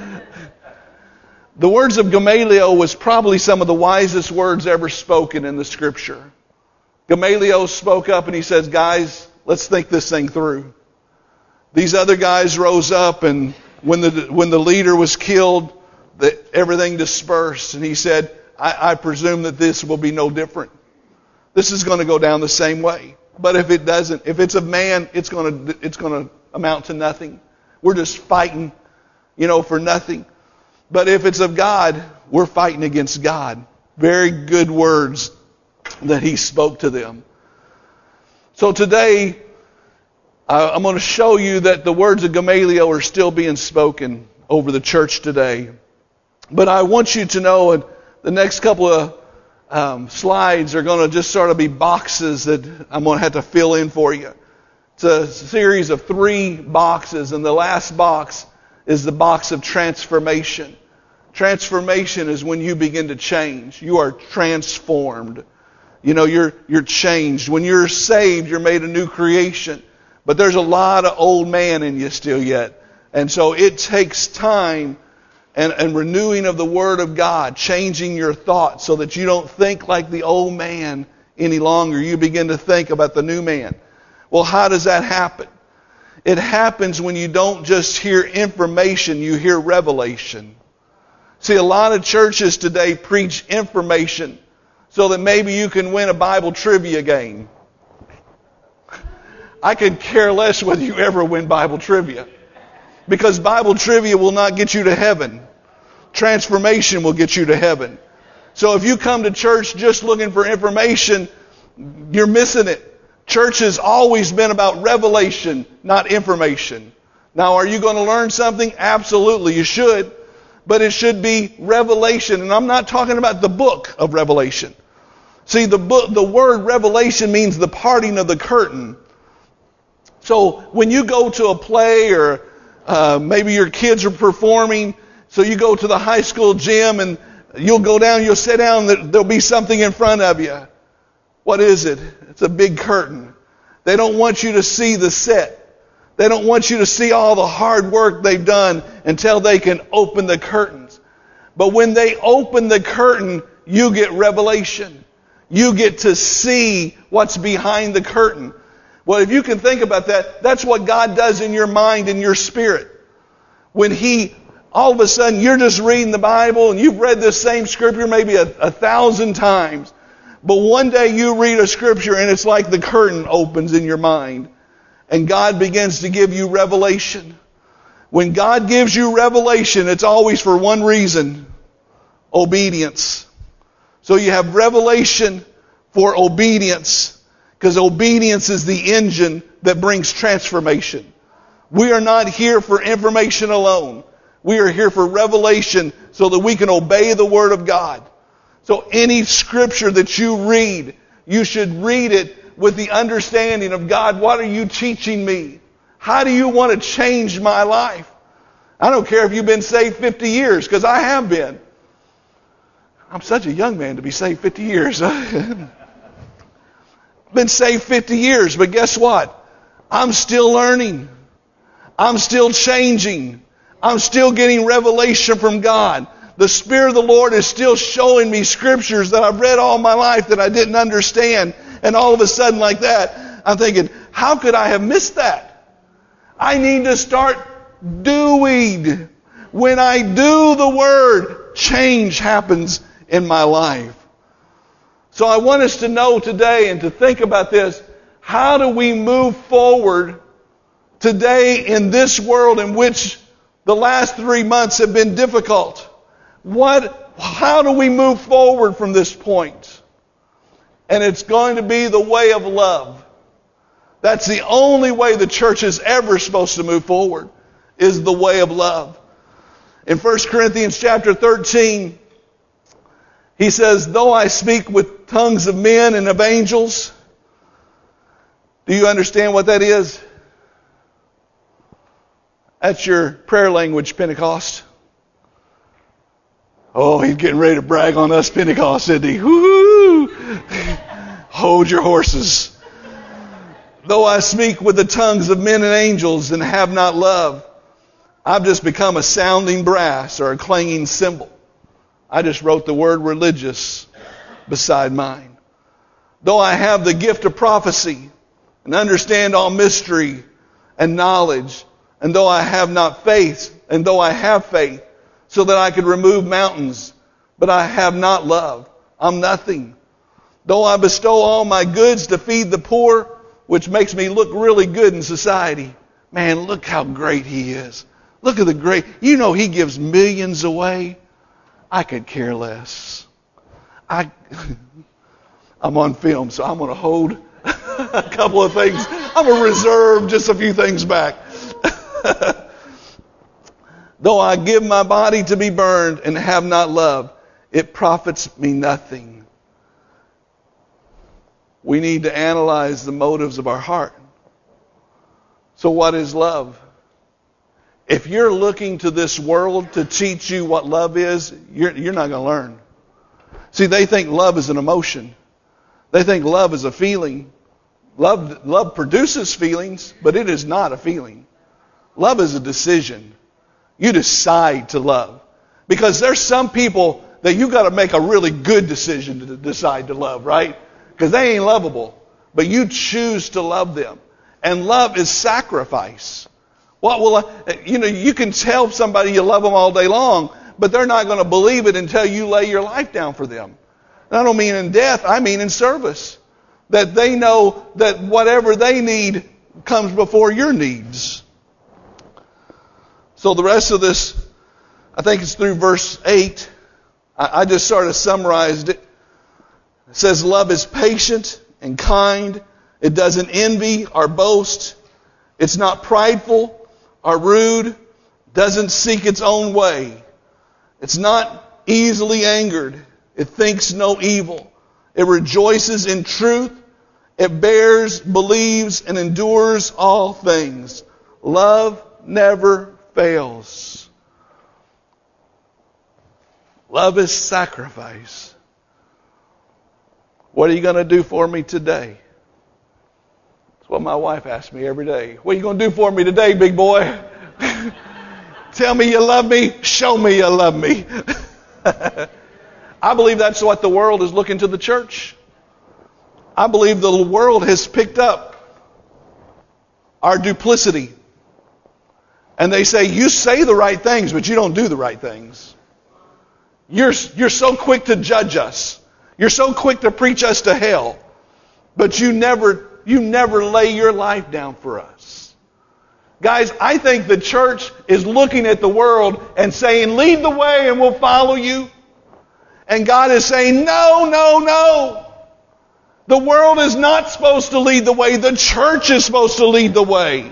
The words of Gamaliel was probably some of the wisest words ever spoken in the Scripture. Gamaliel spoke up and he says, guys, let's think this thing through. These other guys rose up, and when the when the leader was killed, the, everything dispersed. And he said, I, I presume that this will be no different. This is going to go down the same way. But if it doesn't, if it's of man, it's going to it's going to amount to nothing. We're just fighting, you know, for nothing. But if it's of God, we're fighting against God. Very good words that he spoke to them. So today, I'm going to show you that the words of Gamaliel are still being spoken over the church today. But I want you to know, and the next couple of um, slides are going to just sort of be boxes that I'm going to have to fill in for you. It's a series of three boxes, and the last box is the box of transformation. Transformation is when you begin to change. You are transformed. You know, you're you're changed. When you're saved, you're made a new creation. But there's a lot of old man in you still yet. And so it takes time and, and renewing of the Word of God, changing your thoughts so that you don't think like the old man any longer. You begin to think about the new man. Well, how does that happen? It happens when you don't just hear information, you hear revelation. See, a lot of churches today preach information so that maybe you can win a Bible trivia game. I could care less whether you ever win Bible trivia. Because Bible trivia will not get you to heaven. Transformation will get you to heaven. So if you come to church just looking for information, you're missing it. Church has always been about revelation, not information. Now, are you going to learn something? Absolutely, you should. But it should be revelation. And I'm not talking about the book of Revelation. See, the book, the word revelation means the parting of the curtain. So when you go to a play, or uh, maybe your kids are performing, so you go to the high school gym and you'll go down, you'll sit down, there'll be something in front of you. What is it? It's a big curtain. They don't want you to see the set. They don't want you to see all the hard work they've done until they can open the curtains. But when they open the curtain, you get revelation. You get to see what's behind the curtain. Well, if you can think about that, that's what God does in your mind and your spirit. When He, all of a sudden, you're just reading the Bible and you've read this same scripture maybe a, a thousand times. But one day you read a scripture and it's like the curtain opens in your mind. And God begins to give you revelation. When God gives you revelation, it's always for one reason: obedience. So you have revelation for obedience, because obedience is the engine that brings transformation. We are not here for information alone. We are here for revelation so that we can obey the Word of God. So any scripture that you read, you should read it with the understanding of, God, what are you teaching me? How do you want to change my life? I don't care if you've been saved fifty years, because I have been. I'm such a young man to be saved fifty years. Been saved fifty years, but guess what? I'm still learning. I'm still changing. I'm still getting revelation from God. The Spirit of the Lord is still showing me scriptures that I've read all my life that I didn't understand. And all of a sudden like that, I'm thinking, how could I have missed that? I need to start doing. When I do the Word, change happens in my life. So I want us to know today and to think about this. How do we move forward today in this world in which the last three months have been difficult? What, how do we move forward from this point? And it's going to be the way of love. That's the only way the church is ever supposed to move forward, is the way of love. In First Corinthians chapter thirteen, he says, though I speak with tongues of men and of angels. Do you understand what that is? That's your prayer language, Pentecost. Oh, he's getting ready to brag on us, Pentecost, isn't he? Woo! Hold your horses. Though I speak with the tongues of men and angels and have not love, I've just become a sounding brass or a clanging cymbal. I just wrote the word religious beside mine. Though I have the gift of prophecy and understand all mystery and knowledge, and though I have not faith, and though I have faith, so that I could remove mountains, but I have not love, I'm nothing. Though I bestow all my goods to feed the poor, which makes me look really good in society. Man, look how great he is. Look at the great, you know he gives millions away. I could care less. I, I'm on film, so I'm going to hold a couple of things. I'm going to reserve just a few things back. Though I give my body to be burned and have not love, it profits me nothing. We need to analyze the motives of our heart. So what is love? If you're looking to this world to teach you what love is, you're, you're not going to learn. See, they think love is an emotion. They think love is a feeling. Love, love produces feelings, but it is not a feeling. Love is a decision. You decide to love. Because there's some people that you got to make a really good decision to decide to love, right? Because they ain't lovable. But you choose to love them. And love is sacrifice. What will I, you know, you can tell somebody you love them all day long, but they're not going to believe it until you lay your life down for them. And I don't mean in death, I mean in service. That they know that whatever they need comes before your needs. So the rest of this, I think it's through verse eight. I, I just sort of summarized it. It says, love is patient and kind. It doesn't envy or boast. It's not prideful or rude. Doesn't seek its own way. It's not easily angered. It thinks no evil. It rejoices in truth. It bears, believes, and endures all things. Love never fails. Love is sacrifice. What are you going to do for me today? That's what my wife asks me every day. What are you going to do for me today, big boy? Tell me you love me. Show me you love me. I believe that's what the world is looking to the church. I believe the world has picked up our duplicity. And they say, you say the right things, but you don't do the right things. You're, you're so quick to judge us. You're so quick to preach us to hell. But you never, you never lay your life down for us. Guys, I think the church is looking at the world and saying, lead the way and we'll follow you. And God is saying, no, no, no. The world is not supposed to lead the way. The church is supposed to lead the way.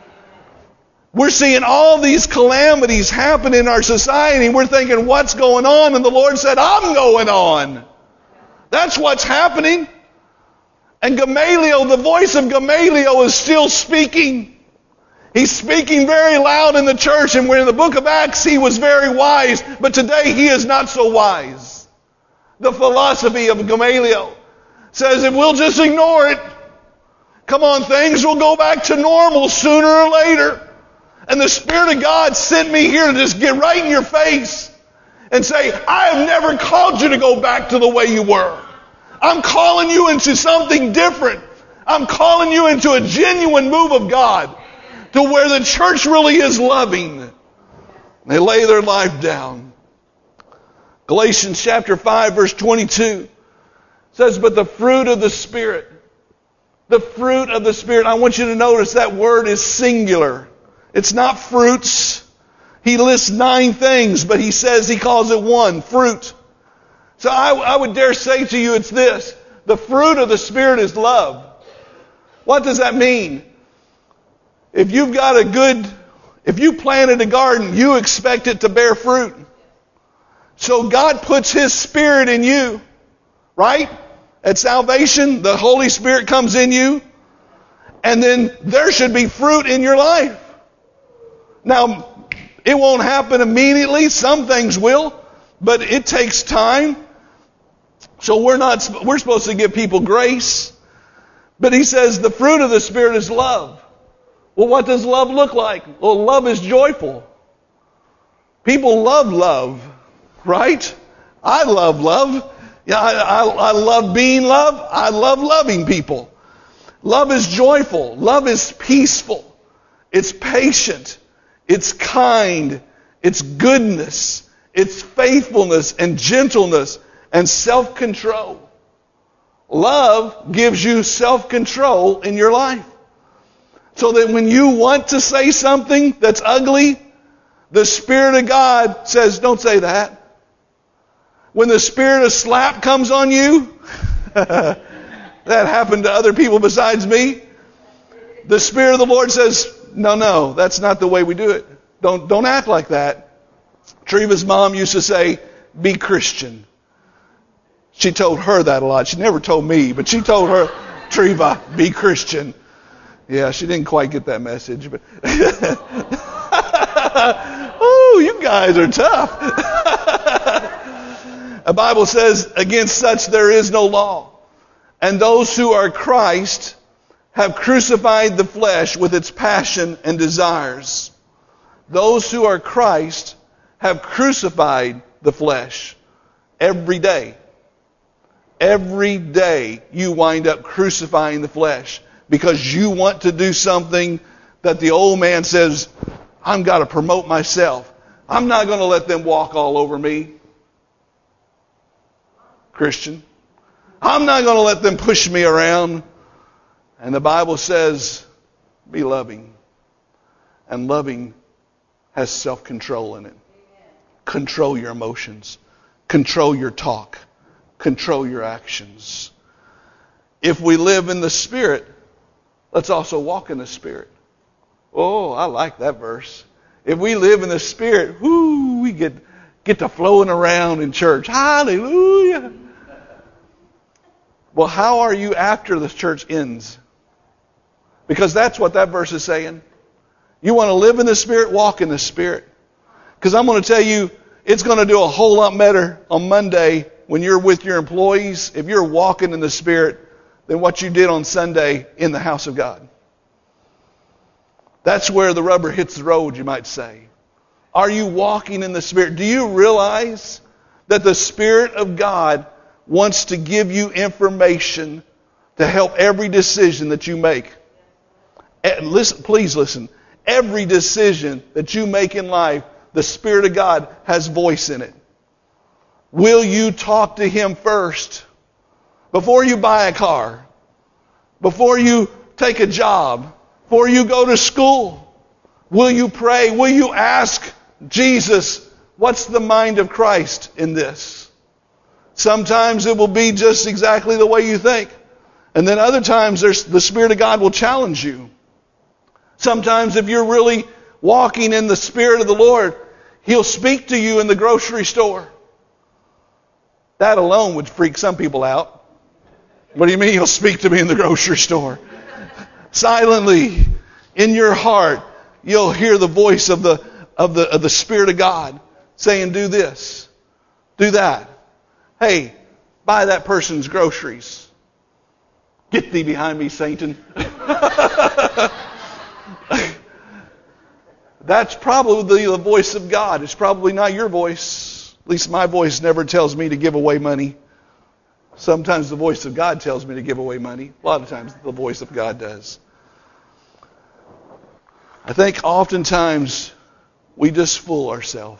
We're seeing all these calamities happen in our society, and we're thinking, what's going on? And the Lord said, I'm going on. That's what's happening. And Gamaliel, the voice of Gamaliel is still speaking. He's speaking very loud in the church, and when in the book of Acts he was very wise, but today he is not so wise. The philosophy of Gamaliel says if we'll just ignore it, come on, things will go back to normal sooner or later. And the Spirit of God sent me here to just get right in your face and say, I have never called you to go back to the way you were. I'm calling you into something different. I'm calling you into a genuine move of God to where the church really is loving. They lay their life down. Galatians chapter five verse twenty-two says, but the fruit of the Spirit, the fruit of the Spirit, I want you to notice that word is singular. It's not fruits. He lists nine things, but he says he calls it one, fruit. So I, I would dare say to you it's this. The fruit of the Spirit is love. What does that mean? If you've got a good, if you planted a garden, you expect it to bear fruit. So God puts His Spirit in you, right? At salvation, the Holy Spirit comes in you, and then there should be fruit in your life. Now, it won't happen immediately. Some things will, but it takes time. So we're not, we're supposed to give people grace. But he says the fruit of the Spirit is love. Well, what does love look like? Well, love is joyful. People love love, right? I love love. Yeah, I, I, I love being loved. I love loving people. Love is joyful. Love is peaceful. It's patient. It's kind. It's goodness. It's faithfulness and gentleness and self-control. Love gives you self-control in your life. So that when you want to say something that's ugly, the Spirit of God says, don't say that. When the spirit of slap comes on you, that happened to other people besides me, the Spirit of the Lord says, no, no, that's not the way we do it. Don't, don't act like that. Treva's mom used to say, be Christian. She told her that a lot. She never told me, but she told her, Treva, be Christian. Yeah, she didn't quite get that message, but oh, you guys are tough. The Bible says, against such there is no law. And those who are Christ have crucified the flesh with its passion and desires. Those who are Christ have crucified the flesh every day. Every day you wind up crucifying the flesh because you want to do something that the old man says, I've got to promote myself. I'm not going to let them walk all over me. Christian. I'm not going to let them push me around. And the Bible says, be loving. And loving has self-control in it. Control your emotions. Control your talk. Control your actions. if we live in the Spirit, let's also walk in the Spirit. Oh, I like that verse. If we live in the Spirit, whoo, we get, get to flowing around in church. Hallelujah. Well, how are you after the church ends? Because that's what that verse is saying. You want to live in the Spirit, walk in the Spirit. Because I'm going to tell you, it's going to do a whole lot better on Monday when you're with your employees, if you're walking in the Spirit, than what you did on Sunday in the house of God. That's where the rubber hits the road, you might say. Are you walking in the Spirit? Do you realize that the Spirit of God wants to give you information to help every decision that you make? And listen, please listen. Every decision that you make in life, the Spirit of God has voice in it. Will you talk to Him first? Before you buy a car, before you take a job, before you go to school, will you pray? Will you ask Jesus, what's the mind of Christ in this? Sometimes it will be just exactly the way you think. And then other times there's, the Spirit of God will challenge you. Sometimes if you're really walking in the Spirit of the Lord, He'll speak to you in the grocery store. That alone would freak some people out. What do you mean He'll speak to me in the grocery store? Silently, in your heart, you'll hear the voice of the, of the, of the Spirit of God saying, do this, do that. Hey, buy that person's groceries. Get thee behind me, Satan. That's probably the voice of God. It's probably not your voice. At least my voice never tells me to give away money. Sometimes the voice of God tells me to give away money. A lot of times the voice of God does. I think oftentimes we just fool ourselves.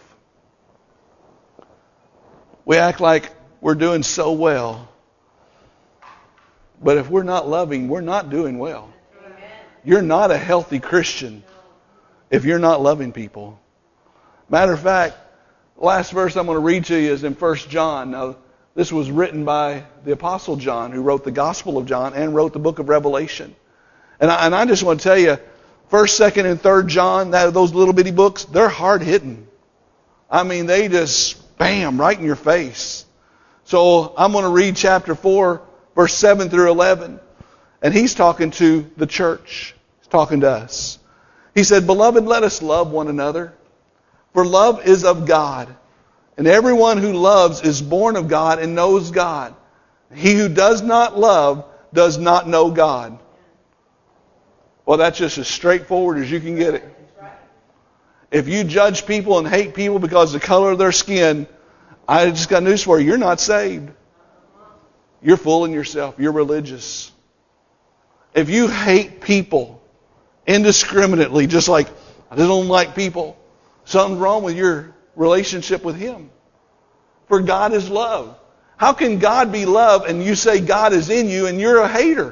We act like we're doing so well. But if we're not loving, we're not doing well. You're not a healthy Christian if you're not loving people. Matter of fact, the last verse I'm going to read to you is in First John. Now, this was written by the Apostle John, who wrote the Gospel of John and wrote the book of Revelation. And I, and I just want to tell you, First, Second, and Third John, that those little bitty books, they're hard-hitting. I mean, they just, bam, right in your face. So I'm going to read chapter four, verse seven through eleven. And he's talking to the church. He's talking to us. He said, Beloved, let us love one another. For love is of God. And everyone who loves is born of God and knows God. He who does not love does not know God. Well, that's just as straightforward as you can get it. If you judge people and hate people because of the color of their skin, I just got news for you. You're not saved. You're fooling yourself. You're religious. If you hate people indiscriminately, just like, I just don't like people, something's wrong with your relationship with Him. For God is love. How can God be love and you say God is in you and you're a hater?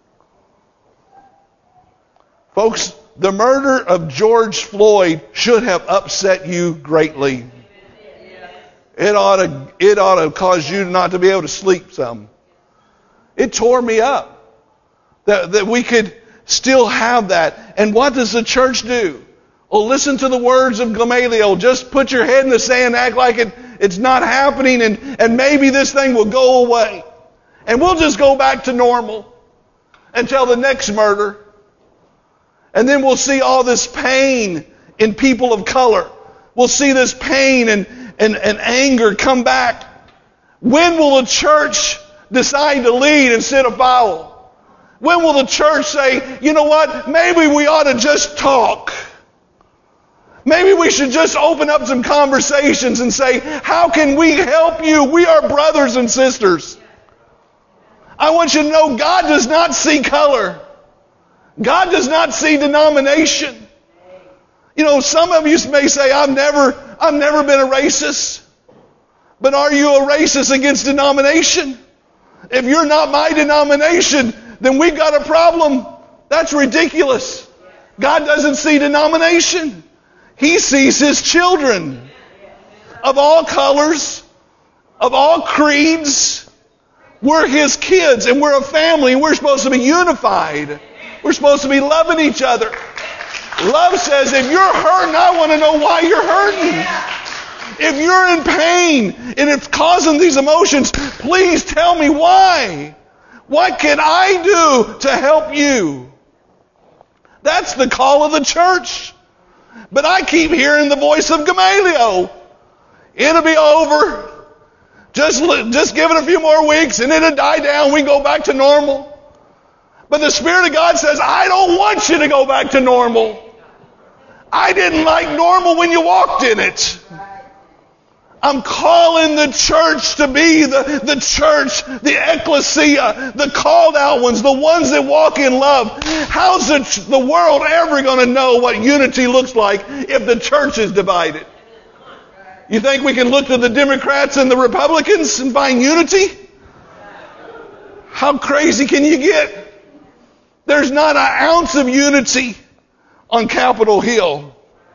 Folks, the murder of George Floyd should have upset you greatly. It ought to, it ought to cause you not to be able to sleep some. It tore me up that, that we could still have that. And what does the church do? Oh, listen to the words of Gamaliel. Just put your head in the sand, act like it, it's not happening, and, and maybe this thing will go away. And we'll just go back to normal until the next murder. And then we'll see all this pain in people of color. We'll see this pain and, and, and anger come back. When will the church decide to lead instead of follow? When will the church say, you know what, maybe we ought to just talk. Maybe we should just open up some conversations and say, how can we help you? We are brothers and sisters. I want you to know God does not see color. God does not see denomination. You know, some of you may say, I've never, I've never been a racist. But are you a racist against denomination? If you're not my denomination, then we've got a problem. That's ridiculous. God doesn't see denomination. He sees His children of all colors, of all creeds. We're His kids, and we're a family, and we're supposed to be unified. We're supposed to be loving each other. Love says, if you're hurting, I want to know why you're hurting. If you're in pain and it's causing these emotions, please tell me why. What can I do to help you? That's the call of the church. But I keep hearing the voice of Gamaliel. It'll be over. Just, just give it a few more weeks and it'll die down. We go back to normal. But the Spirit of God says, I don't want you to go back to normal. I didn't like normal when you walked in it. I'm calling the church to be the, the church, the ecclesia, the called out ones, the ones that walk in love. How's the, the world ever going to know what unity looks like if the church is divided? You think we can look to the Democrats and the Republicans and find unity? How crazy can you get? There's not an ounce of unity on Capitol Hill.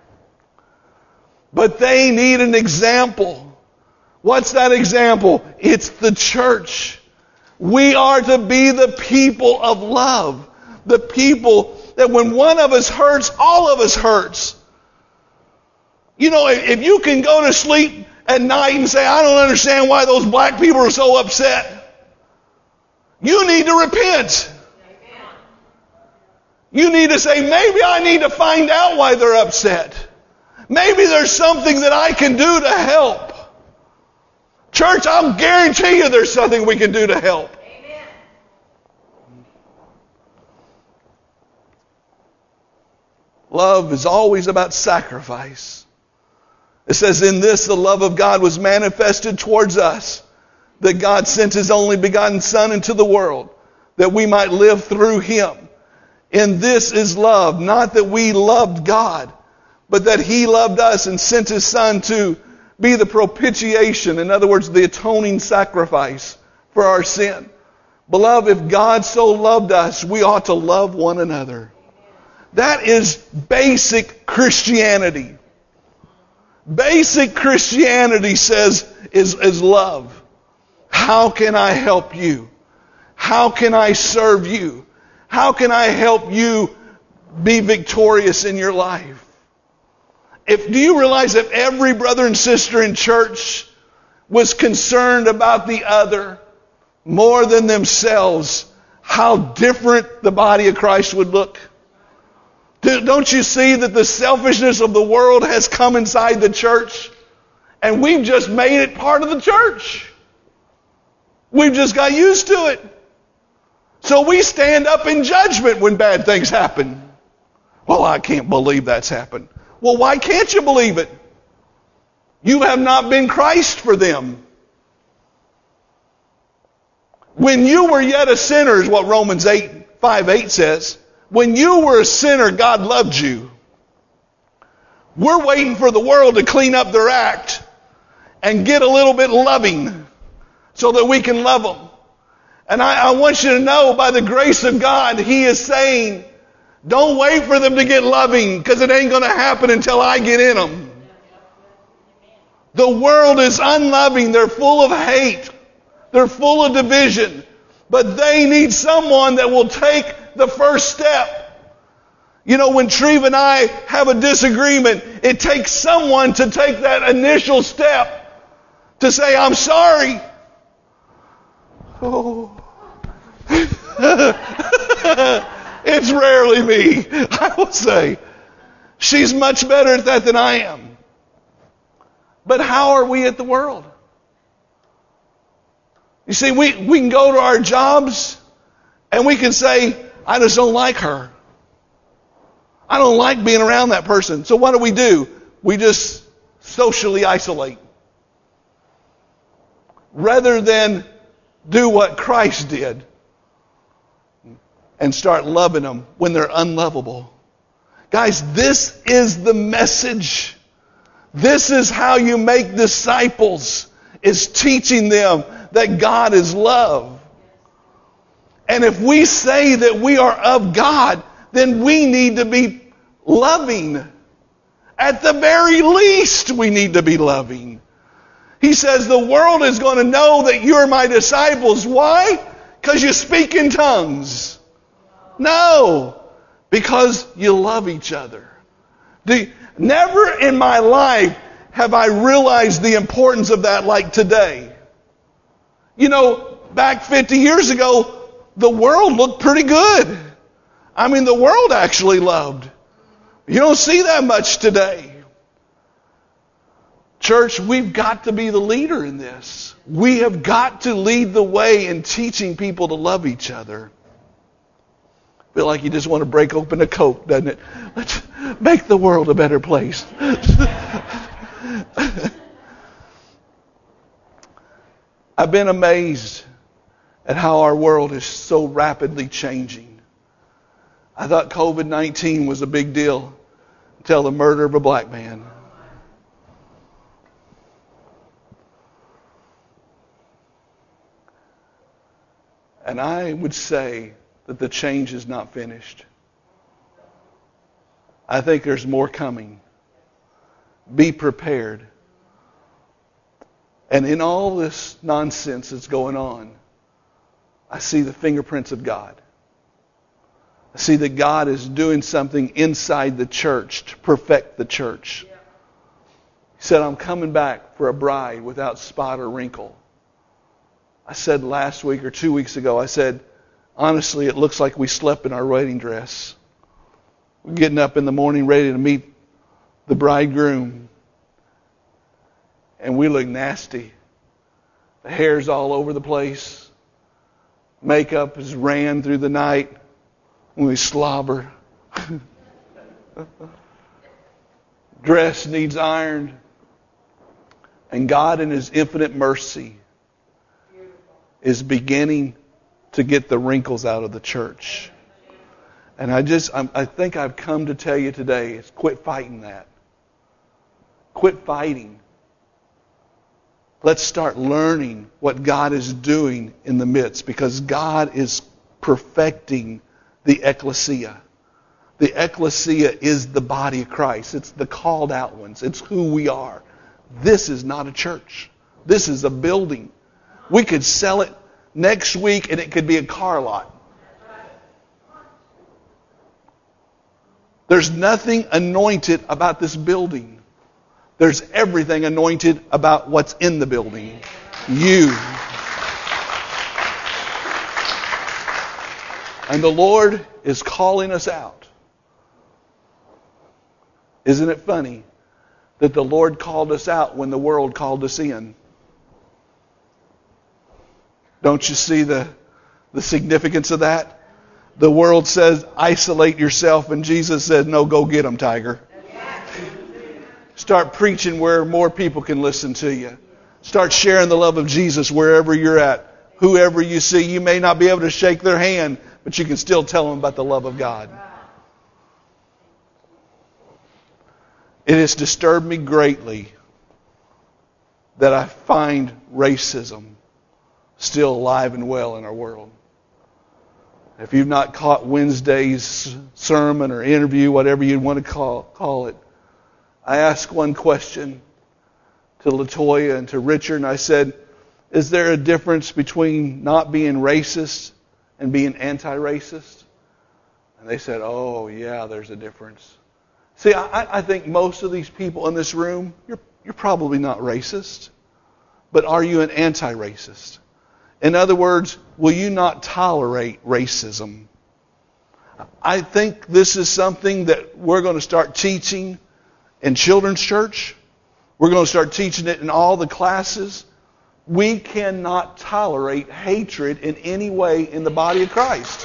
But they need an example. What's that example? It's the church. We are to be the people of love. The people that when one of us hurts, all of us hurts. You know, if you can go to sleep at night and say, I don't understand why those black people are so upset, you need to repent. You need to say, maybe I need to find out why they're upset. Maybe there's something that I can do to help. Church, I'll guarantee you there's something we can do to help. Amen. Love is always about sacrifice. It says, in this the love of God was manifested towards us, that God sent His only begotten Son into the world, that we might live through Him. In this is love, not that we loved God, but that He loved us and sent His Son to be the propitiation, in other words, the atoning sacrifice for our sin. Beloved, if God so loved us, we ought to love one another. That is basic Christianity. Basic Christianity says is, is love. How can I help you? How can I serve you? How can I help you be victorious in your life? If, do you realize that every brother and sister in church was concerned about the other more than themselves, how different the body of Christ would look? Do, don't you see that the selfishness of the world has come inside the church? And we've just made it part of the church. We've just got used to it. So we stand up in judgment when bad things happen. Well, I can't believe that's happened. Well, why can't you believe it? You have not been Christ for them. When you were yet a sinner, is what Romans eight, five, eight says. When you were a sinner, God loved you. We're waiting for the world to clean up their act and get a little bit loving so that we can love them. And I, I want you to know, by the grace of God, He is saying, don't wait for them to get loving, because it ain't going to happen until I get in them. The world is unloving. They're full of hate. They're full of division. But they need someone that will take the first step. You know, when Treva and I have a disagreement, it takes someone to take that initial step to say, I'm sorry. Oh. It's rarely me, I will say. She's much better at that than I am. But how are we at the world? You see, we, we can go to our jobs and we can say, I just don't like her. I don't like being around that person. So what do we do? We just socially isolate. Rather than do what Christ did and start loving them when they're unlovable. Guys, this is the message. This is how you make disciples, is teaching them that God is love. And if we say that we are of God, then we need to be loving. At the very least, we need to be loving. He says the world is going to know that you're my disciples. Why? Because you speak in tongues. No. Because you love each other. Do, never in my life have I realized the importance of that like today. You know, back fifty years ago, the world looked pretty good. I mean, the world actually loved. You don't see that much today. Church, we've got to be the leader in this. We have got to lead the way in teaching people to love each other. I feel like you just want to break open a Coke, doesn't it? Let's make the world a better place. I've been amazed at how our world is so rapidly changing. I thought covid nineteen was a big deal until the murder of a black man. And I would say that the change is not finished. I think there's more coming. Be prepared. And in all this nonsense that's going on, I see the fingerprints of God. I see that God is doing something inside the church to perfect the church. He said, I'm coming back for a bride without spot or wrinkle. I said last week or two weeks ago, I said, honestly, it looks like we slept in our wedding dress. We're getting up in the morning ready to meet the bridegroom. And we look nasty. The hair's all over the place. Makeup is ran through the night. We slobber. Dress needs ironed. And God in His infinite mercy is beginning to get the wrinkles out of the church. And I just, I'm, I think I've come to tell you today is quit fighting that. Quit fighting. Let's start learning what God is doing in the midst, because God is perfecting the ecclesia. The ecclesia is the body of Christ. It's the called out ones. It's who we are. This is not a church. This is a building. We could sell it next week and it could be a car lot. There's nothing anointed about this building. There's everything anointed about what's in the building. You. And the Lord is calling us out. Isn't it funny that the Lord called us out when the world called us in? Don't you see the, the significance of that? The world says, isolate yourself, and Jesus says, no, go get them, tiger. Start preaching where more people can listen to you. Start sharing the love of Jesus wherever you're at. Whoever you see, you may not be able to shake their hand, but you can still tell them about the love of God. It has disturbed me greatly that I find racism still alive and well in our world. If you've not caught Wednesday's sermon or interview, whatever you want to call, call it, I asked one question to LaToya and to Richard, and I said, is there a difference between not being racist and being anti-racist? And they said, oh, yeah, there's a difference. See, I, I think most of these people in this room, you're, you're probably not racist, but are you an anti-racist? In other words, will you not tolerate racism? I think this is something that we're going to start teaching in children's church. We're going to start teaching it in all the classes. We cannot tolerate hatred in any way in the body of Christ.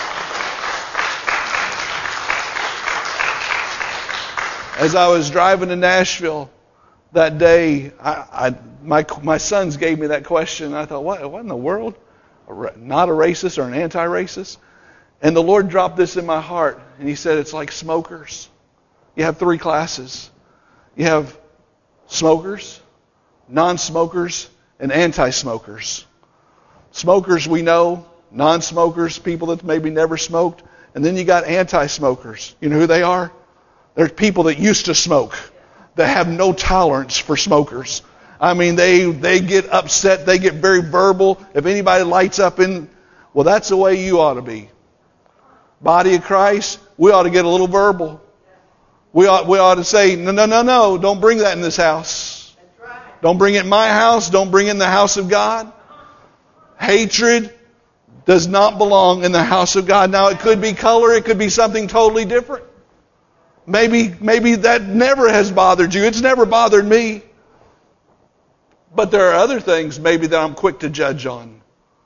As I was driving to Nashville that day, I, I, my my sons gave me that question, and I thought, what, what in the world? Not a racist or an anti-racist? And the Lord dropped this in my heart, and He said, it's like smokers. You have three classes. You have smokers, non-smokers, and anti-smokers. Smokers we know, non-smokers, people that maybe never smoked, and then you got anti-smokers. You know who they are? They're people that used to smoke, that have no tolerance for smokers. I mean, they they get upset. They get very verbal. If anybody lights up in, well, that's the way you ought to be. Body of Christ, we ought to get a little verbal. We ought, we ought to say, no, no, no, no, don't bring that in this house. Don't bring it in my house. Don't bring it in the house of God. Hatred does not belong in the house of God. Now, it could be color. It could be something totally different. Maybe, maybe that never has bothered you. It's never bothered me. But there are other things maybe that I'm quick to judge on.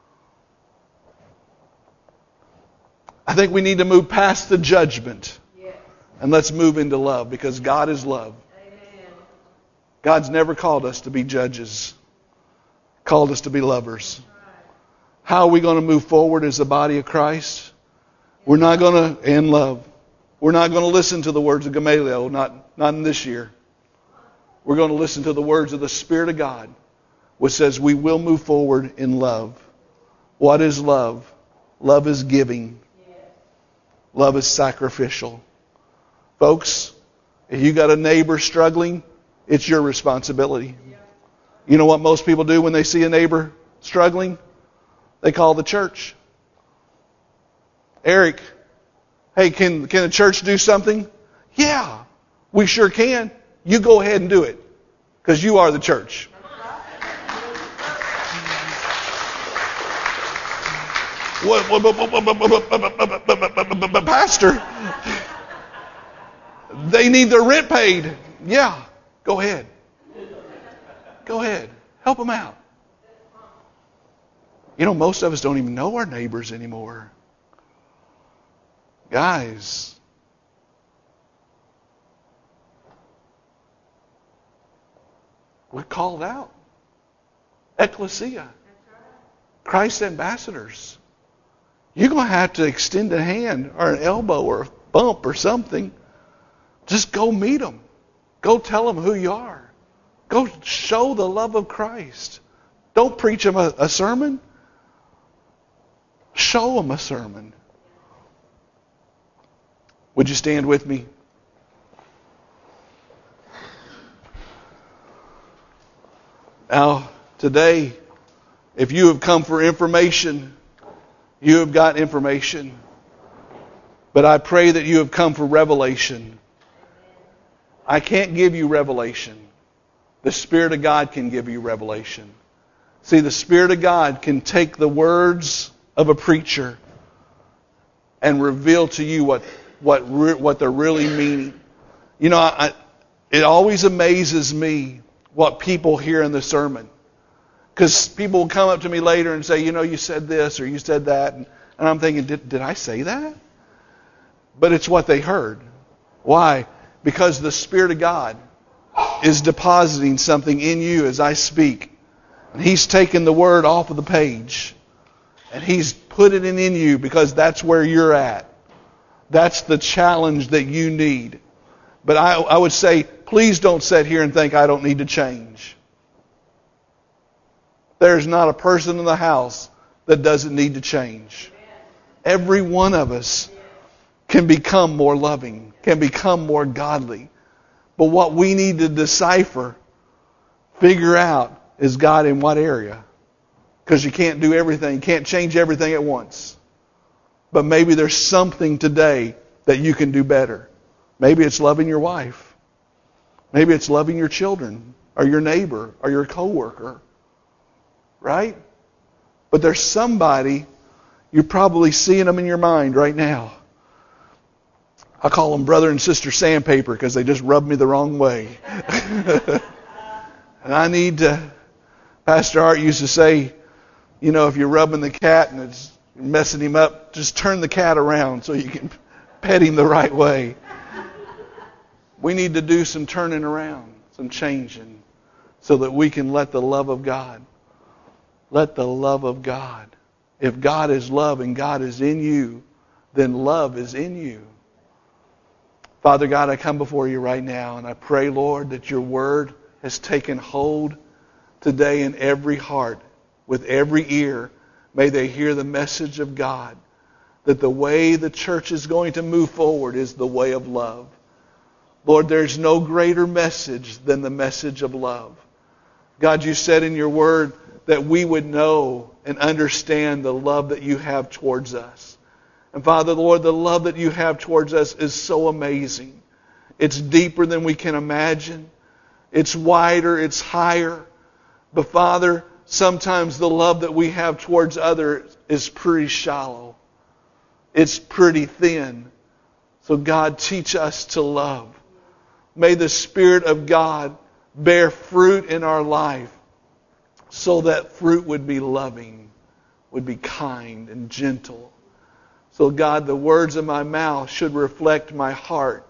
I think we need to move past the judgment. Yes. And let's move into love, because God is love. Amen. God's never called us to be judges. Called us to be lovers. Right. How are we going to move forward as the body of Christ? We're not going to, in love. We're not going to listen to the words of Gamaliel, not, not in this year. We're going to listen to the words of the Spirit of God, which says we will move forward in love. What is love? Love is giving. Love is sacrificial. Folks, if you got a neighbor struggling, it's your responsibility. You know what most people do when they see a neighbor struggling? They call the church. Eric, hey, can, can the church do something? Yeah, we sure can. You go ahead and do it, because you are the church. What, what, what, what, what, what, Pastor, they need their rent paid. Yeah, go ahead. Go ahead. Help them out. You know, most of us don't even know our neighbors anymore. Guys, we're called out. Ecclesia. Christ's ambassadors. You're going to have to extend a hand or an elbow or a bump or something. Just go meet them. Go tell them who you are. Go show the love of Christ. Don't preach them a, a sermon. Show them a sermon. Would you stand with me? Now, today, if you have come for information, you have got information. But I pray that you have come for revelation. I can't give you revelation. The Spirit of God can give you revelation. See, the Spirit of God can take the words of a preacher and reveal to you what what re- what they're really meaning. You know, I, it always amazes me what people hear in the sermon. Because people will come up to me later and say, you know, you said this or you said that. And, and I'm thinking, did, did I say that? But it's what they heard. Why? Because the Spirit of God is depositing something in you as I speak. And He's taken the word off of the page. And He's put it in, in you because that's where you're at. That's the challenge that you need. But I, I would say, please don't sit here and think I don't need to change. There's not a person in the house that doesn't need to change. Every one of us can become more loving, can become more godly. But what we need to decipher, figure out, is God in what area? Because you can't do everything, you can't change everything at once. But maybe there's something today that you can do better. Maybe it's loving your wife. Maybe it's loving your children, or your neighbor, or your coworker. Right? But there's somebody, you're probably seeing them in your mind right now. I call them brother and sister sandpaper because they just rub me the wrong way. And I need to, Pastor Art used to say, you know, if you're rubbing the cat and it's messing him up, just turn the cat around so you can pet him the right way. We need to do some turning around, some changing, so that we can let the love of God Let the love of God. If God is love and God is in you, then love is in you. Father God, I come before you right now and I pray, Lord, that your word has taken hold today in every heart, with every ear. May they hear the message of God, that the way the church is going to move forward is the way of love. Lord, there's no greater message than the message of love. God, you said in your word that we would know and understand the love that you have towards us. And Father, Lord, the love that you have towards us is so amazing. It's deeper than we can imagine. It's wider, it's higher. But Father, sometimes the love that we have towards others is pretty shallow. It's pretty thin. So God, teach us to love. May the Spirit of God bear fruit in our life so that fruit would be loving, would be kind and gentle. So God, the words of my mouth should reflect my heart.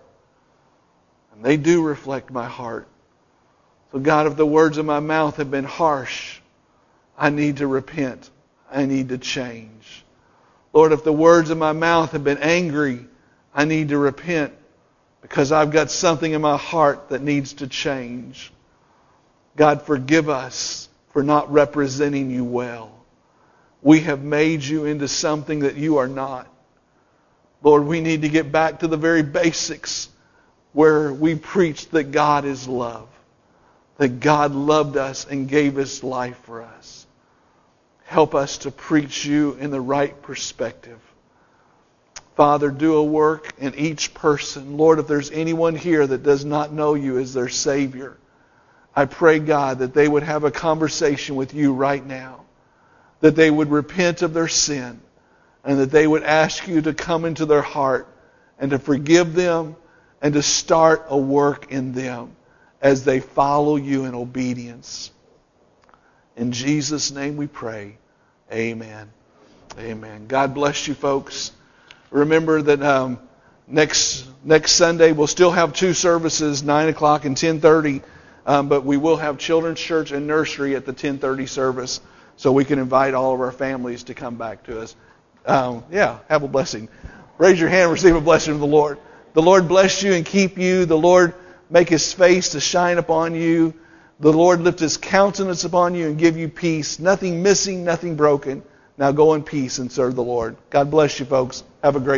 And they do reflect my heart. So God, if the words of my mouth have been harsh, I need to repent. I need to change. Lord, if the words of my mouth have been angry, I need to repent because I've got something in my heart that needs to change. God, forgive us for not representing you well. We have made you into something that you are not. Lord, we need to get back to the very basics where we preach that God is love. That God loved us and gave His life for us. Help us to preach you in the right perspective. Father, do a work in each person. Lord, if there's anyone here that does not know you as their Savior, I pray, God, that they would have a conversation with you right now. That they would repent of their sin. And that they would ask you to come into their heart and to forgive them and to start a work in them as they follow you in obedience. In Jesus' name we pray. Amen. Amen. God bless you, folks. Remember that um, next next Sunday we'll still have two services, nine o'clock and ten thirty. Um, but we will have children's church and nursery at the ten thirty service, so we can invite all of our families to come back to us. Um, yeah, have a blessing. Raise your hand, receive a blessing of the Lord. The Lord bless you and keep you. The Lord make His face to shine upon you. The Lord lift His countenance upon you and give you peace. Nothing missing, nothing broken. Now go in peace and serve the Lord. God bless you, folks. Have a great